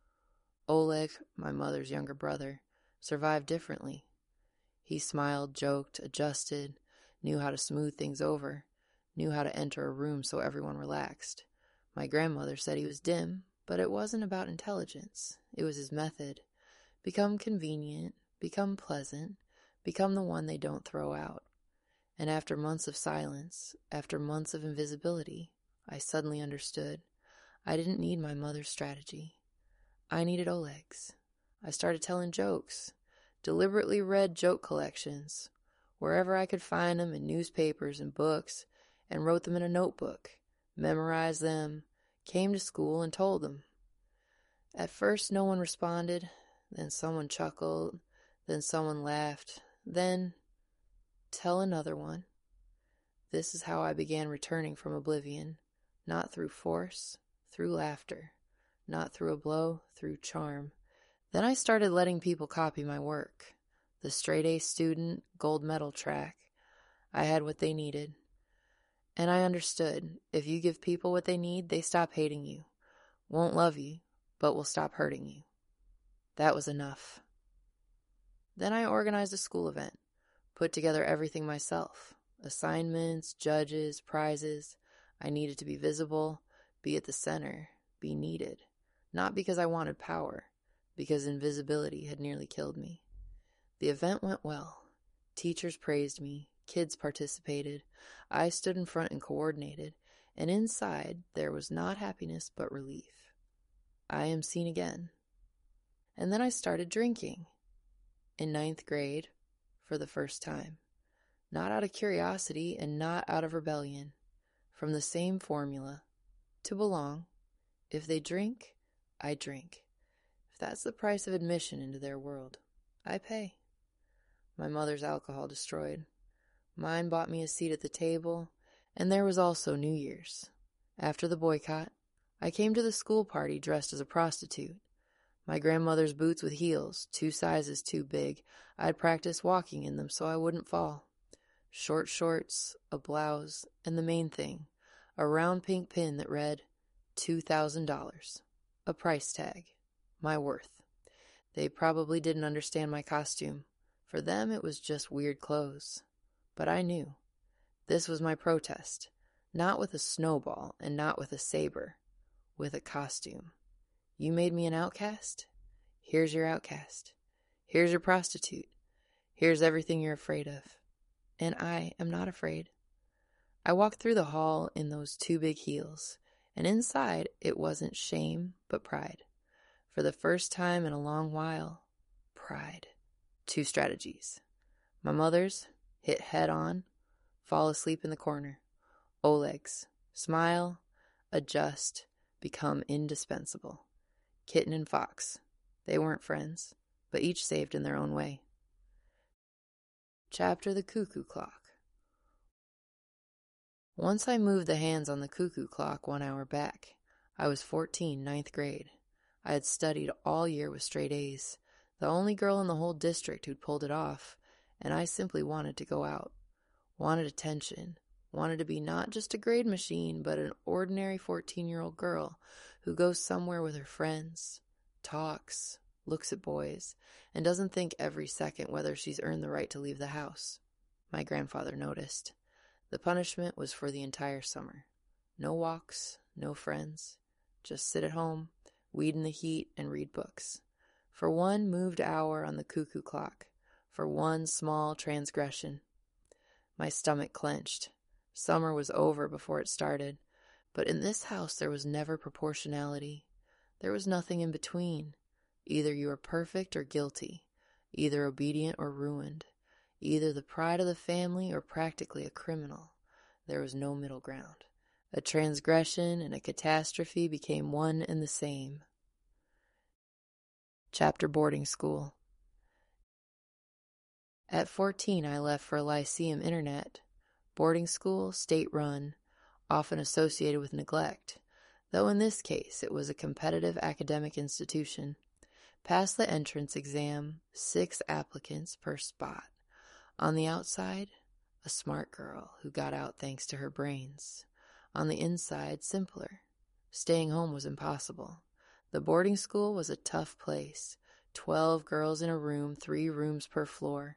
Oleg, my mother's younger brother, survived differently. He smiled, joked, adjusted, knew how to smooth things over, knew how to enter a room so everyone relaxed. My grandmother said he was dim, but it wasn't about intelligence. It was his method. Become convenient, become pleasant, become the one they don't throw out. And after months of silence, after months of invisibility, I suddenly understood. I didn't need my mother's strategy. I needed Oleg's. I started telling jokes, deliberately read joke collections, wherever I could find them in newspapers and books, and wrote them in a notebook, memorized them, came to school and told them. At first no one responded, then someone chuckled, then someone laughed, then, tell another one. This is how I began returning from oblivion, not through force, through laughter, not through a blow, through charm. Then I started letting people copy my work. The straight-A student, gold medal track. I had what they needed. And I understood, if you give people what they need, they stop hating you, won't love you, but will stop hurting you. That was enough. Then I organized a school event, put together everything myself. Assignments, judges, prizes. I needed to be visible, be at the center, be needed. Not because I wanted power, because invisibility had nearly killed me. The event went well. Teachers praised me, kids participated. I stood in front and coordinated, and inside there was not happiness but relief. I am seen again. And then I started drinking. In 9th grade, for the first time. Not out of curiosity and not out of rebellion. From the same formula. To belong. If they drink, I drink. If that's the price of admission into their world, I pay. My mother's alcohol destroyed. Mine bought me a seat at the table, and there was also New Year's. After the boycott, I came to the school party dressed as a prostitute. My grandmother's boots with heels, 2 sizes too big. I'd practiced walking in them so I wouldn't fall. Short shorts, a blouse, and the main thing, a round pink pin that read $2,000. A price tag. My worth. They probably didn't understand my costume. For them, it was just weird clothes. But I knew. This was my protest. Not with a snowball and not with a saber. With a costume. You made me an outcast? Here's your outcast. Here's your prostitute. Here's everything you're afraid of. And I am not afraid. I walked through the hall in those 2 big heels, and inside it wasn't shame, but pride. For the first time in a long while, pride. 2 strategies. My mother's, hit head on, fall asleep in the corner. Oleg's, smile, adjust, become indispensable. Kitten and Fox, they weren't friends, but each saved in their own way. Chapter The Cuckoo Clock. Once I moved the hands on the cuckoo clock 1 hour back. I was 14, 9th grade. I had studied all year with straight A's, the only girl in the whole district who'd pulled it off, and I simply wanted to go out. Wanted attention. Wanted to be not just a grade machine, but an ordinary 14-year-old girl who goes somewhere with her friends, talks, looks at boys, and doesn't think every second whether she's earned the right to leave the house. My grandfather noticed. The punishment was for the entire summer. No walks, no friends. Just sit at home, weed in the heat, and read books. For 1 moved hour on the cuckoo clock. For 1 small transgression. My stomach clenched. Summer was over before it started. But in this house there was never proportionality. There was nothing in between. Either you were perfect or guilty. Either obedient or ruined. Either the pride of the family or practically a criminal. There was no middle ground. A transgression and a catastrophe became one and the same. Chapter Boarding School. At 14, I left for a Lyceum Internet. Boarding school, state-run, often associated with neglect, though in this case it was a competitive academic institution. Passed the entrance exam, 6 applicants per spot. On the outside, a smart girl who got out thanks to her brains. On the inside, simpler. Staying home was impossible. The boarding school was a tough place. 12 girls in a room, 3 rooms per floor.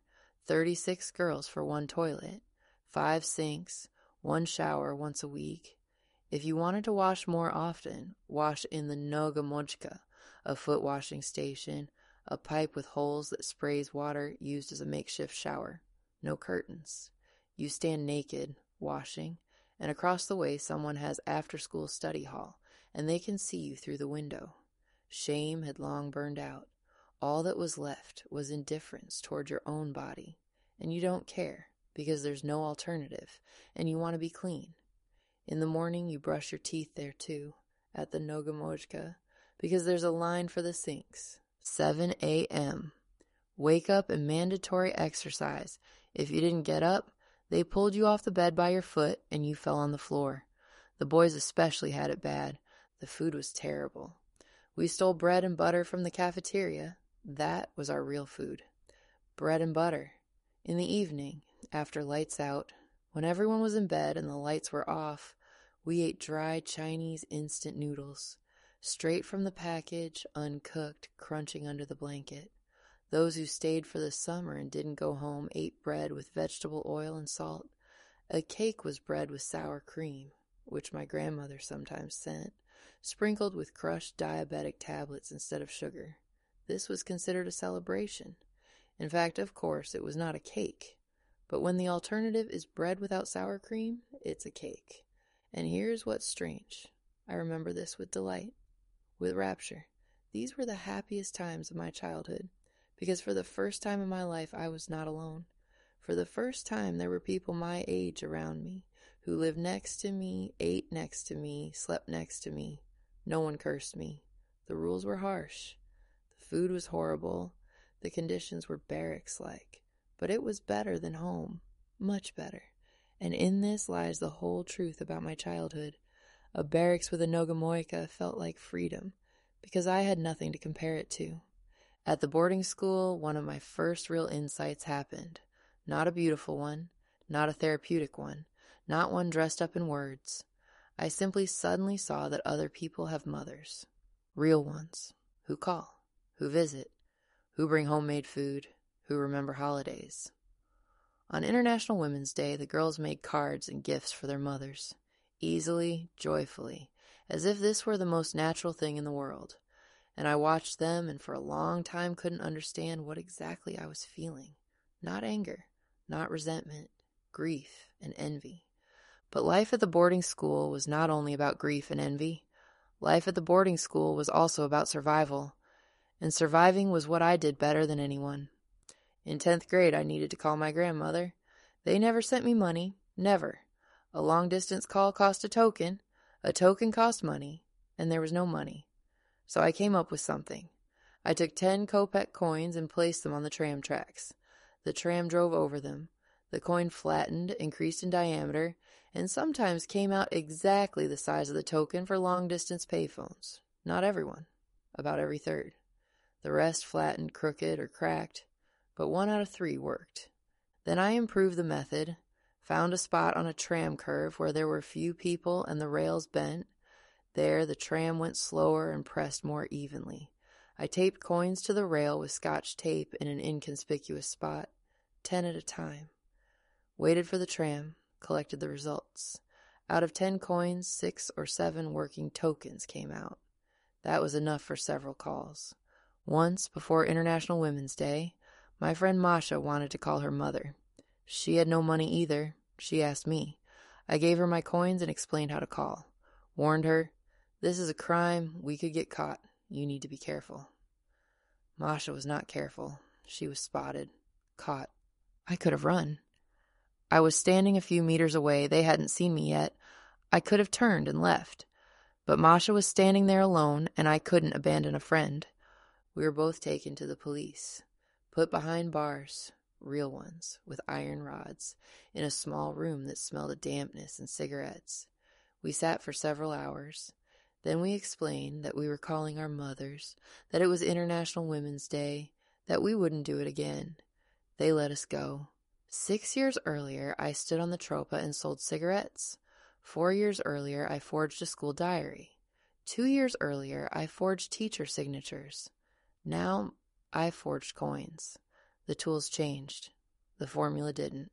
36 girls for 1 toilet. 5 sinks, 1 shower once a week. If you wanted to wash more often, wash in the Nogomojka, a foot washing station, a pipe with holes that sprays water used as a makeshift shower. No curtains. You stand naked, washing, and across the way someone has after-school study hall, and they can see you through the window. Shame had long burned out. All that was left was indifference toward your own body, and you don't care, because there's no alternative, and you want to be clean. In the morning you brush your teeth there too, at the Nogomojka, because there's a line for the sinks. 7 a.m. Wake up and mandatory exercise. If you didn't get up, they pulled you off the bed by your foot and you fell on the floor. The boys especially had it bad. The food was terrible. We stole bread and butter from the cafeteria. That was our real food. Bread and butter. In the evening, after lights out, when everyone was in bed and the lights were off, we ate dry Chinese instant noodles, straight from the package, uncooked, crunching under the blanket. Those who stayed for the summer and didn't go home ate bread with vegetable oil and salt. A cake was bread with sour cream, which my grandmother sometimes sent, sprinkled with crushed diabetic tablets instead of sugar. This was considered a celebration. In fact, of course, it was not a cake. But when the alternative is bread without sour cream, it's a cake. And here's what's strange. I remember this with delight, with rapture. These were the happiest times of my childhood, because for the first time in my life I was not alone. For the first time, there were people my age around me, who lived next to me, ate next to me, slept next to me. No one cursed me. The rules were harsh. The food was horrible. The conditions were barracks-like. But it was better than home. Much better. And in this lies the whole truth about my childhood. A barracks with a Nogamoika felt like freedom, because I had nothing to compare it to. At the boarding school, one of my first real insights happened. Not a beautiful one, not a therapeutic one, not one dressed up in words. I simply suddenly saw that other people have mothers. Real ones. Who call. Who visit. Who bring homemade food. Who remember holidays. On International Women's Day, the girls made cards and gifts for their mothers. Easily, joyfully, as if this were the most natural thing in the world. And I watched them and for a long time couldn't understand what exactly I was feeling. Not anger, not resentment, grief and envy. But life at the boarding school was not only about grief and envy. Life at the boarding school was also about survival. And surviving was what I did better than anyone. In 10th grade, I needed to call my grandmother. They never sent me money. Never. A long-distance call cost a token cost money, and there was no money. So I came up with something. I took 10 kopeck coins and placed them on the tram tracks. The tram drove over them. The coin flattened, increased in diameter, and sometimes came out exactly the size of the token for long-distance payphones. Not everyone. About every third. The rest flattened, crooked, or cracked, but 1 out of 3 worked. Then I improved the method, found a spot on a tram curve where there were few people and the rails bent. There the tram went slower and pressed more evenly. I taped coins to the rail with Scotch tape in an inconspicuous spot, 10 at a time. Waited for the tram, collected the results. Out of 10 coins, 6 or 7 working tokens came out. That was enough for several calls. Once, before International Women's Day, my friend Masha wanted to call her mother. She had no money either. She asked me. I gave her my coins and explained how to call. Warned her, this is a crime. We could get caught. You need to be careful. Masha was not careful. She was spotted. Caught. I could have run. I was standing a few meters away. They hadn't seen me yet. I could have turned and left. But Masha was standing there alone, and I couldn't abandon a friend. We were both taken to the police. Put behind bars, real ones, with iron rods, in a small room that smelled of dampness and cigarettes. We sat for several hours. Then we explained that we were calling our mothers, that it was International Women's Day, that we wouldn't do it again. They let us go. 6 years earlier, I stood on the Tropa and sold cigarettes. 4 years earlier, I forged a school diary. 2 years earlier, I forged teacher signatures. Now, I forged coins. The tools changed. The formula didn't.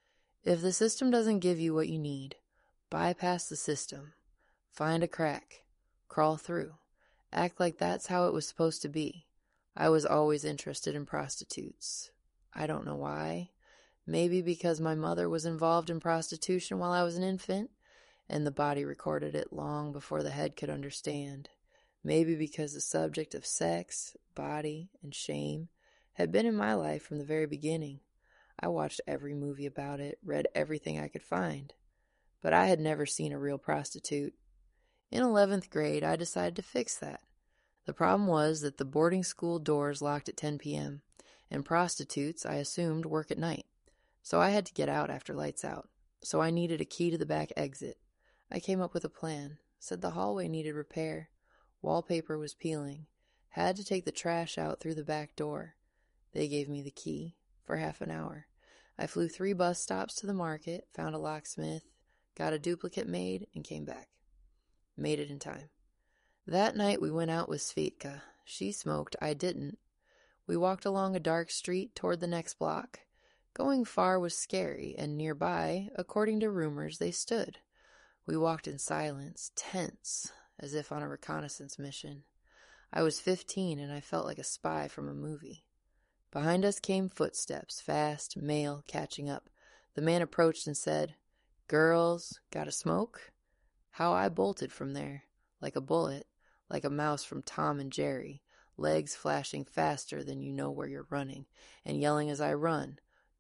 If the system doesn't give you what you need, bypass the system. Find a crack. Crawl through. Act like that's how it was supposed to be. I was always interested in prostitutes. I don't know why. Maybe because my mother was involved in prostitution while I was an infant, and the body recorded it long before the head could understand. Maybe because the subject of sex, body, and shame had been in my life from the very beginning. I watched every movie about it, read everything I could find. But I had never seen a real prostitute. In 11th grade, I decided to fix that. The problem was that the boarding school doors locked at 10 p.m., and prostitutes, I assumed, work at night. So I had to get out after lights out. So I needed a key to the back exit. I came up with a plan. Said the hallway needed repair. Wallpaper was peeling. Had to take the trash out through the back door. They gave me the key for half an hour. I flew 3 bus stops to the market, found a locksmith, got a duplicate made, and came back. Made it in time. That night we went out with Svitka. She smoked, I didn't. We walked along a dark street toward the next block. Going far was scary, and nearby, according to rumors, they stood. We walked in silence, tense, as if on a reconnaissance mission. I was 15, and I felt like a spy from a movie. Behind us came footsteps, fast, male, catching up. The man approached and said, "Girls, got a smoke?" How I bolted from there, like a bullet, like a mouse from Tom and Jerry, legs flashing faster than you know where you're running, and yelling as I run,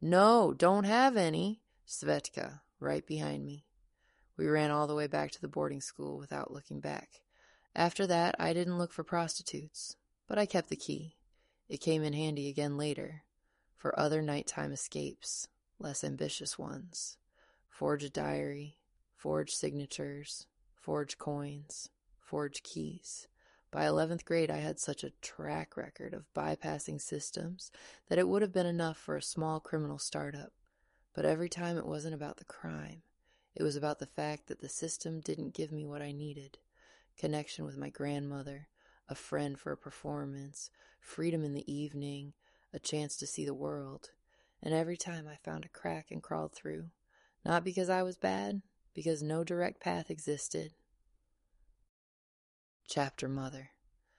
No, don't have any, Svetka, right behind me. We ran all the way back to the boarding school without looking back. After that, I didn't look for prostitutes, but I kept the key. It came in handy again later, for other nighttime escapes, less ambitious ones. Forge a diary, forge signatures, forge coins, forge keys. By 11th grade, I had such a track record of bypassing systems that it would have been enough for a small criminal startup. But every time it wasn't about the crime. It was about the fact that the system didn't give me what I needed. Connection with my grandmother, a friend for a performance, freedom in the evening, a chance to see the world. And every time I found a crack and crawled through. Not because I was bad, because no direct path existed. Chapter Mother.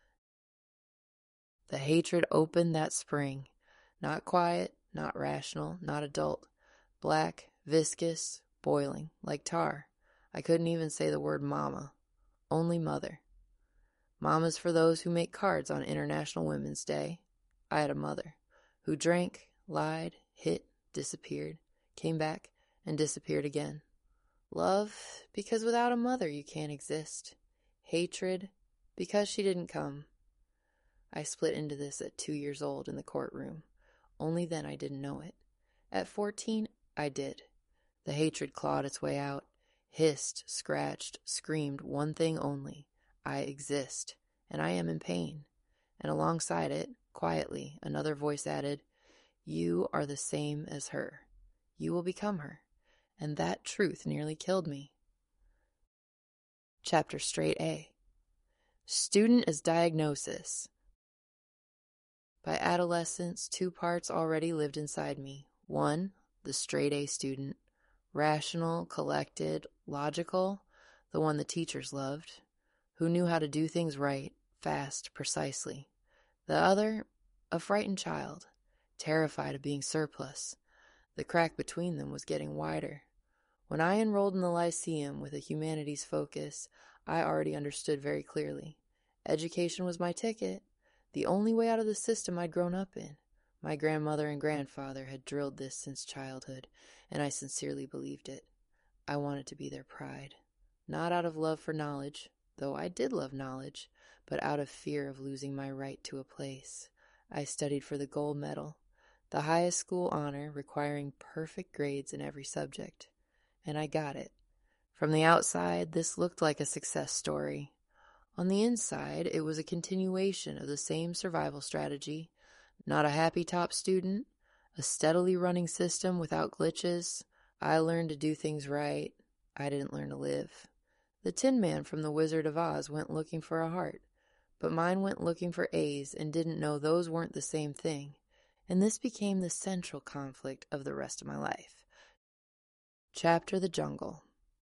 The hatred opened that spring. Not quiet, not rational, not adult. Black, viscous, boiling, like tar. I couldn't even say the word mama. Only mother. Mama's for those who make cards on International Women's Day. I had a mother who drank, lied, hit, disappeared, came back, and disappeared again. Love, because without a mother you can't exist. Hatred, because she didn't come. I split into this at 2 years old in the courtroom. Only then I didn't know it. At 14, I did. The hatred clawed its way out, hissed, scratched, screamed one thing only. I exist, and I am in pain. And alongside it, quietly, another voice added, "You are the same as her. You will become her." And that truth nearly killed me. Chapter Straight A. Student as diagnosis. By adolescence, 2 parts already lived inside me. 1, the straight A student. Rational, collected, logical, the one the teachers loved, who knew how to do things right, fast, precisely. The other, a frightened child, terrified of being surplus. The crack between them was getting wider. When I enrolled in the Lyceum with a humanities focus, I already understood very clearly. Education was my ticket, the only way out of the system I'd grown up in. My grandmother and grandfather had drilled this since childhood, and I sincerely believed it. I wanted to be their pride. Not out of love for knowledge, though I did love knowledge, but out of fear of losing my right to a place. I studied for the gold medal, the highest school honor requiring perfect grades in every subject. And I got it. From the outside, this looked like a success story. On the inside, it was a continuation of the same survival strategy. Not a happy top student, a steadily running system without glitches. I learned to do things right. I didn't learn to live. The Tin Man from The Wizard of Oz went looking for a heart, but mine went looking for A's and didn't know those weren't the same thing. And this became the central conflict of the rest of my life. Chapter The Jungle.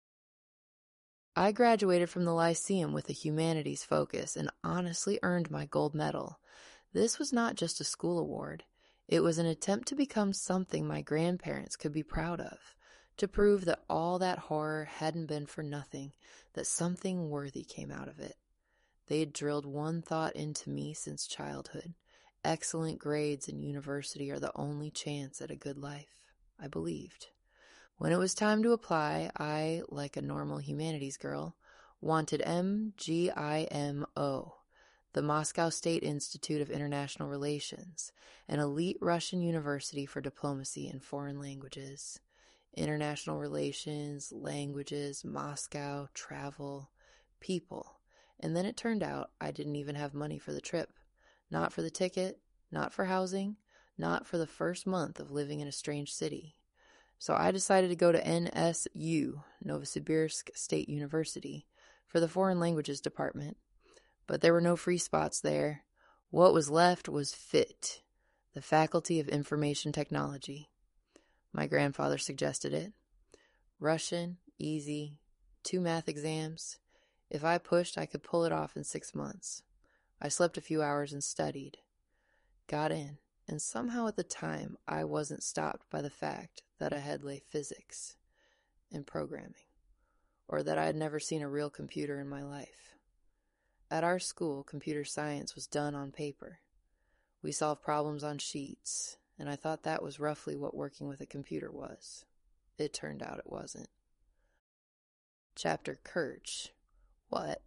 I graduated from the Lyceum with a humanities focus and honestly earned my gold medal. This was not just a school award. It was an attempt to become something my grandparents could be proud of, to prove that all that horror hadn't been for nothing, that something worthy came out of it. They had drilled one thought into me since childhood. Excellent grades in university are the only chance at a good life, I believed. When it was time to apply, I, like a normal humanities girl, wanted MGIMO, the Moscow State Institute of International Relations, an elite Russian university for diplomacy and foreign languages. International relations, languages, Moscow, travel, people. And then it turned out I didn't even have money for the trip. Not for the ticket, not for housing, not for the first month of living in a strange city. So I decided to go to NSU, Novosibirsk State University, for the Foreign Languages Department. But there were no free spots there. What was left was FIT, the Faculty of Information Technology. My grandfather suggested it. Russian, easy, 2 math exams. If I pushed, I could pull it off in 6 months. I slept a few hours and studied. Got in, and somehow at the time I wasn't stopped by the fact that ahead lay physics and programming, or that I had never seen a real computer in my life. At our school, computer science was done on paper. We solved problems on sheets, and I thought that was roughly what working with a computer was. It turned out it wasn't. Chapter Kirch. What?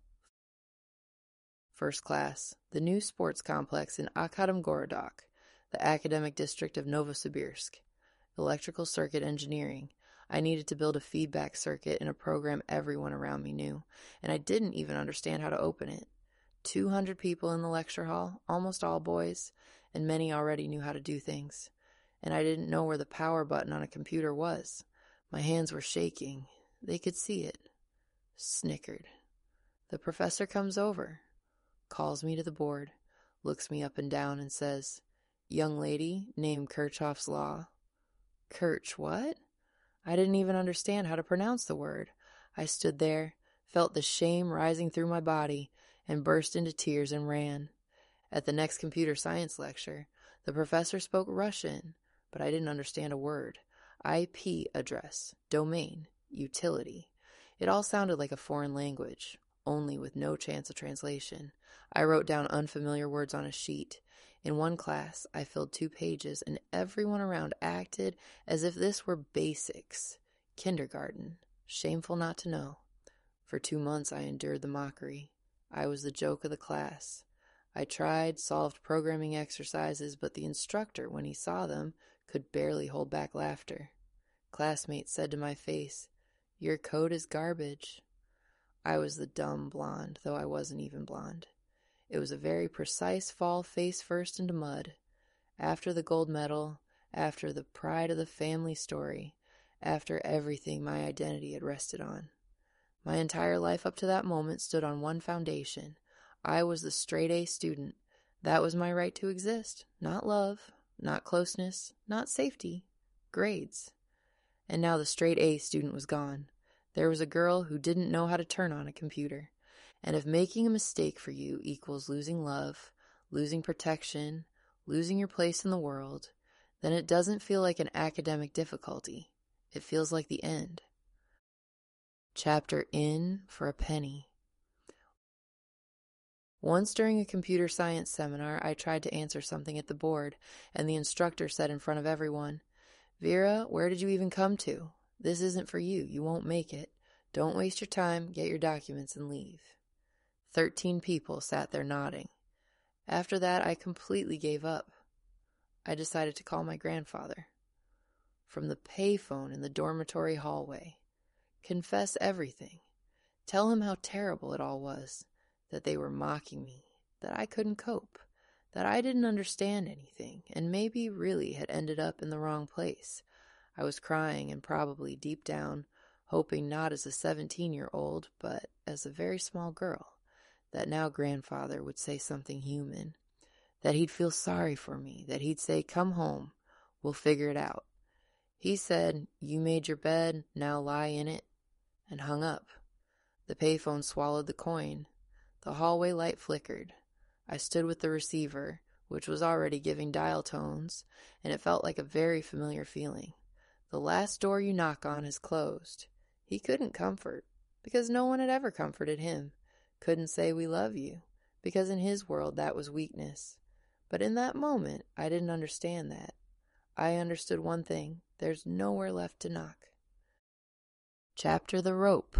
First class, the new sports complex in Akademgorodok, the academic district of Novosibirsk. Electrical circuit engineering. I needed to build a feedback circuit in a program everyone around me knew, and I didn't even understand how to open it. 200 people in the lecture hall, almost all boys, and many already knew how to do things. And I didn't know where the power button on a computer was. My hands were shaking. They could see it. Snickered. The professor comes over, calls me to the board, looks me up and down and says, "Young lady named Kirchhoff's Law." Kirch what? I didn't even understand how to pronounce the word. I stood there, felt the shame rising through my body, and burst into tears and ran. At the next computer science lecture, the professor spoke Russian, but I didn't understand a word. IP address, domain, utility. It all sounded like a foreign language, only with no chance of translation. I wrote down unfamiliar words on a sheet. In one class, I filled 2 pages, and everyone around acted as if this were basics. Kindergarten. Shameful not to know. For 2 months I endured the mockery. I was the joke of the class. I tried, solved programming exercises, but the instructor, when he saw them, could barely hold back laughter. Classmates said to my face, "Your code is garbage." I was the dumb blonde, though I wasn't even blonde. It was a very precise fall face first into mud. After the gold medal, after the pride of the family story, after everything my identity had rested on. My entire life up to that moment stood on one foundation. I was the straight A student. That was my right to exist. Not love, not closeness, not safety. Grades. And now the straight A student was gone. There was a girl who didn't know how to turn on a computer. And if making a mistake for you equals losing love, losing protection, losing your place in the world, then it doesn't feel like an academic difficulty. It feels like the end. Chapter In for a Penny. Once during a computer science seminar, I tried to answer something at the board, and the instructor said in front of everyone, "Vera, where did you even come to? This isn't for you. You won't make it. Don't waste your time, get your documents, and leave." 13 people sat there nodding. After that, I completely gave up. I decided to call my grandfather. From the payphone in the dormitory hallway. Confess everything. Tell him how terrible it all was. That they were mocking me. That I couldn't cope. That I didn't understand anything, and maybe really had ended up in the wrong place. I was crying and probably deep down, hoping not as a 17-year-old, but as a very small girl. That now grandfather would say something human, that he'd feel sorry for me, that he'd say, "Come home, we'll figure it out." He said, "You made your bed, now lie in it," and hung up. The payphone swallowed the coin. The hallway light flickered. I stood with the receiver, which was already giving dial tones, and it felt like a very familiar feeling. The last door you knock on is closed. He couldn't comfort, because no one had ever comforted him. Couldn't say "we love you," because in his world that was weakness. But in that moment, I didn't understand that. I understood one thing: there's nowhere left to knock. Chapter The Rope.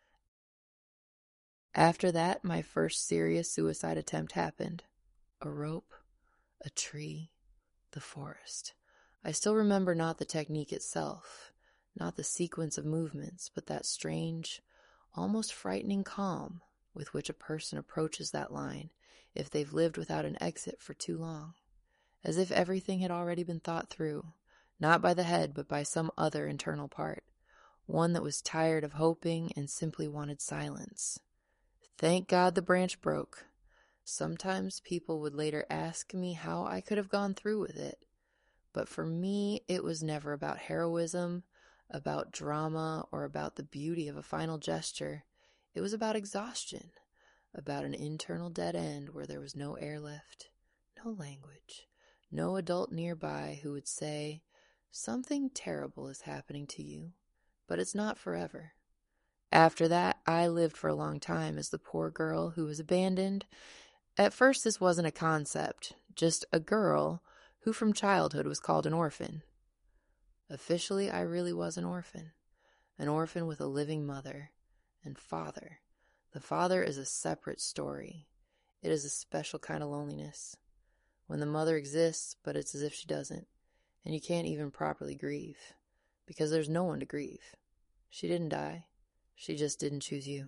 After that, my first serious suicide attempt happened. A rope, a tree, the forest. I still remember not the technique itself, not the sequence of movements, but that strange, almost frightening calm with which a person approaches that line if they've lived without an exit for too long, as if everything had already been thought through, not by the head but by some other internal part, one that was tired of hoping and simply wanted silence. Thank God the branch broke. Sometimes people would later ask me how I could have gone through with it, but for me it was never about heroism, about drama, or about the beauty of a final gesture. It was about exhaustion, about an internal dead end where there was no air left, no language, no adult nearby who would say, "Something terrible is happening to you, but it's not forever." After that, I lived for a long time as the poor girl who was abandoned. At first, this wasn't a concept, just a girl Who from childhood was called an orphan? Officially, I really was an orphan with a living mother and father. The father is a separate story. It is a special kind of loneliness. When the mother exists, but it's as if she doesn't, and you can't even properly grieve, because there's no one to grieve. She didn't die. She just didn't choose you.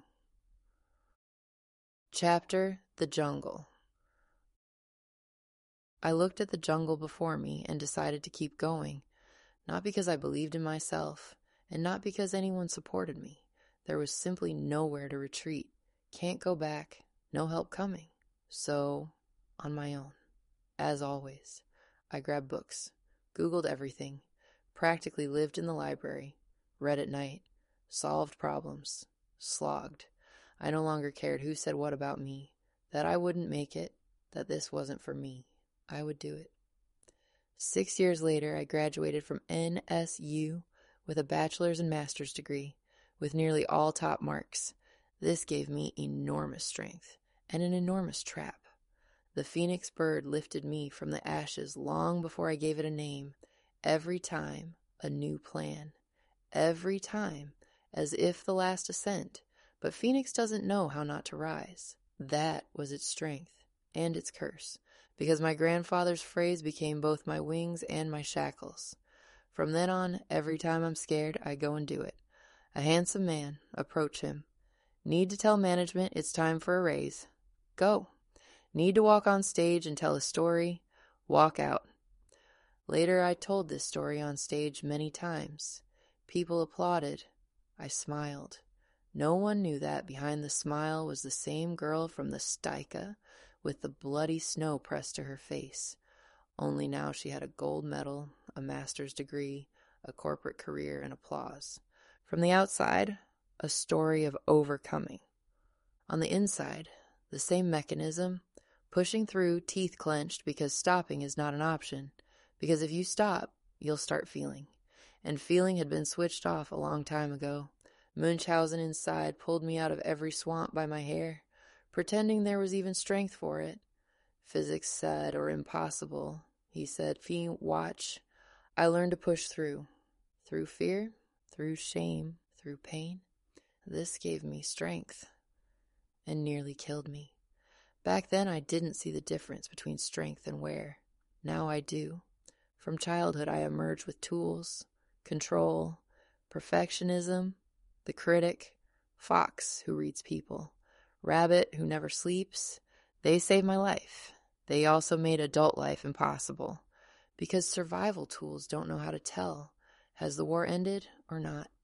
Chapter: The Jungle. I looked at the jungle before me and decided to keep going, not because I believed in myself, and not because anyone supported me. There was simply nowhere to retreat. Can't go back, no help coming. So, on my own. As always, I grabbed books, Googled everything, practically lived in the library, read at night, solved problems, slogged. I no longer cared who said what about me, that I wouldn't make it, that this wasn't for me. I would do it. 6 years later, I graduated from NSU with a bachelor's and master's degree, with nearly all top marks. This gave me enormous strength and an enormous trap. The phoenix bird lifted me from the ashes long before I gave it a name. Every time, a new plan. Every time, as if the last ascent. But Phoenix doesn't know how not to rise. That was its strength and its curse, because my grandfather's phrase became both my wings and my shackles. From then on, every time I'm scared, I go and do it. A handsome man, approach him. Need to tell management it's time for a raise. Go. Need to walk on stage and tell a story? Walk out. Later, I told this story on stage many times. People applauded. I smiled. No one knew that behind the smile was the same girl from the Styka with the bloody snow pressed to her face. Only now she had a gold medal, a master's degree, a corporate career, and applause. From the outside, a story of overcoming. On the inside, the same mechanism, pushing through, teeth clenched, because stopping is not an option. Because if you stop, you'll start feeling. And feeling had been switched off a long time ago. Munchausen inside pulled me out of every swamp by my hair, pretending there was even strength for it. Physics said, or impossible. He said, "Fee, watch." I learned to push through. Through fear, through shame, through pain. This gave me strength and nearly killed me. Back then, I didn't see the difference between strength and wear. Now I do. From childhood, I emerged with tools, control, perfectionism, the critic, fox who reads people, rabbit who never sleeps. They saved my life. They also made adult life impossible. Because survival tools don't know how to tell, has the war ended or not?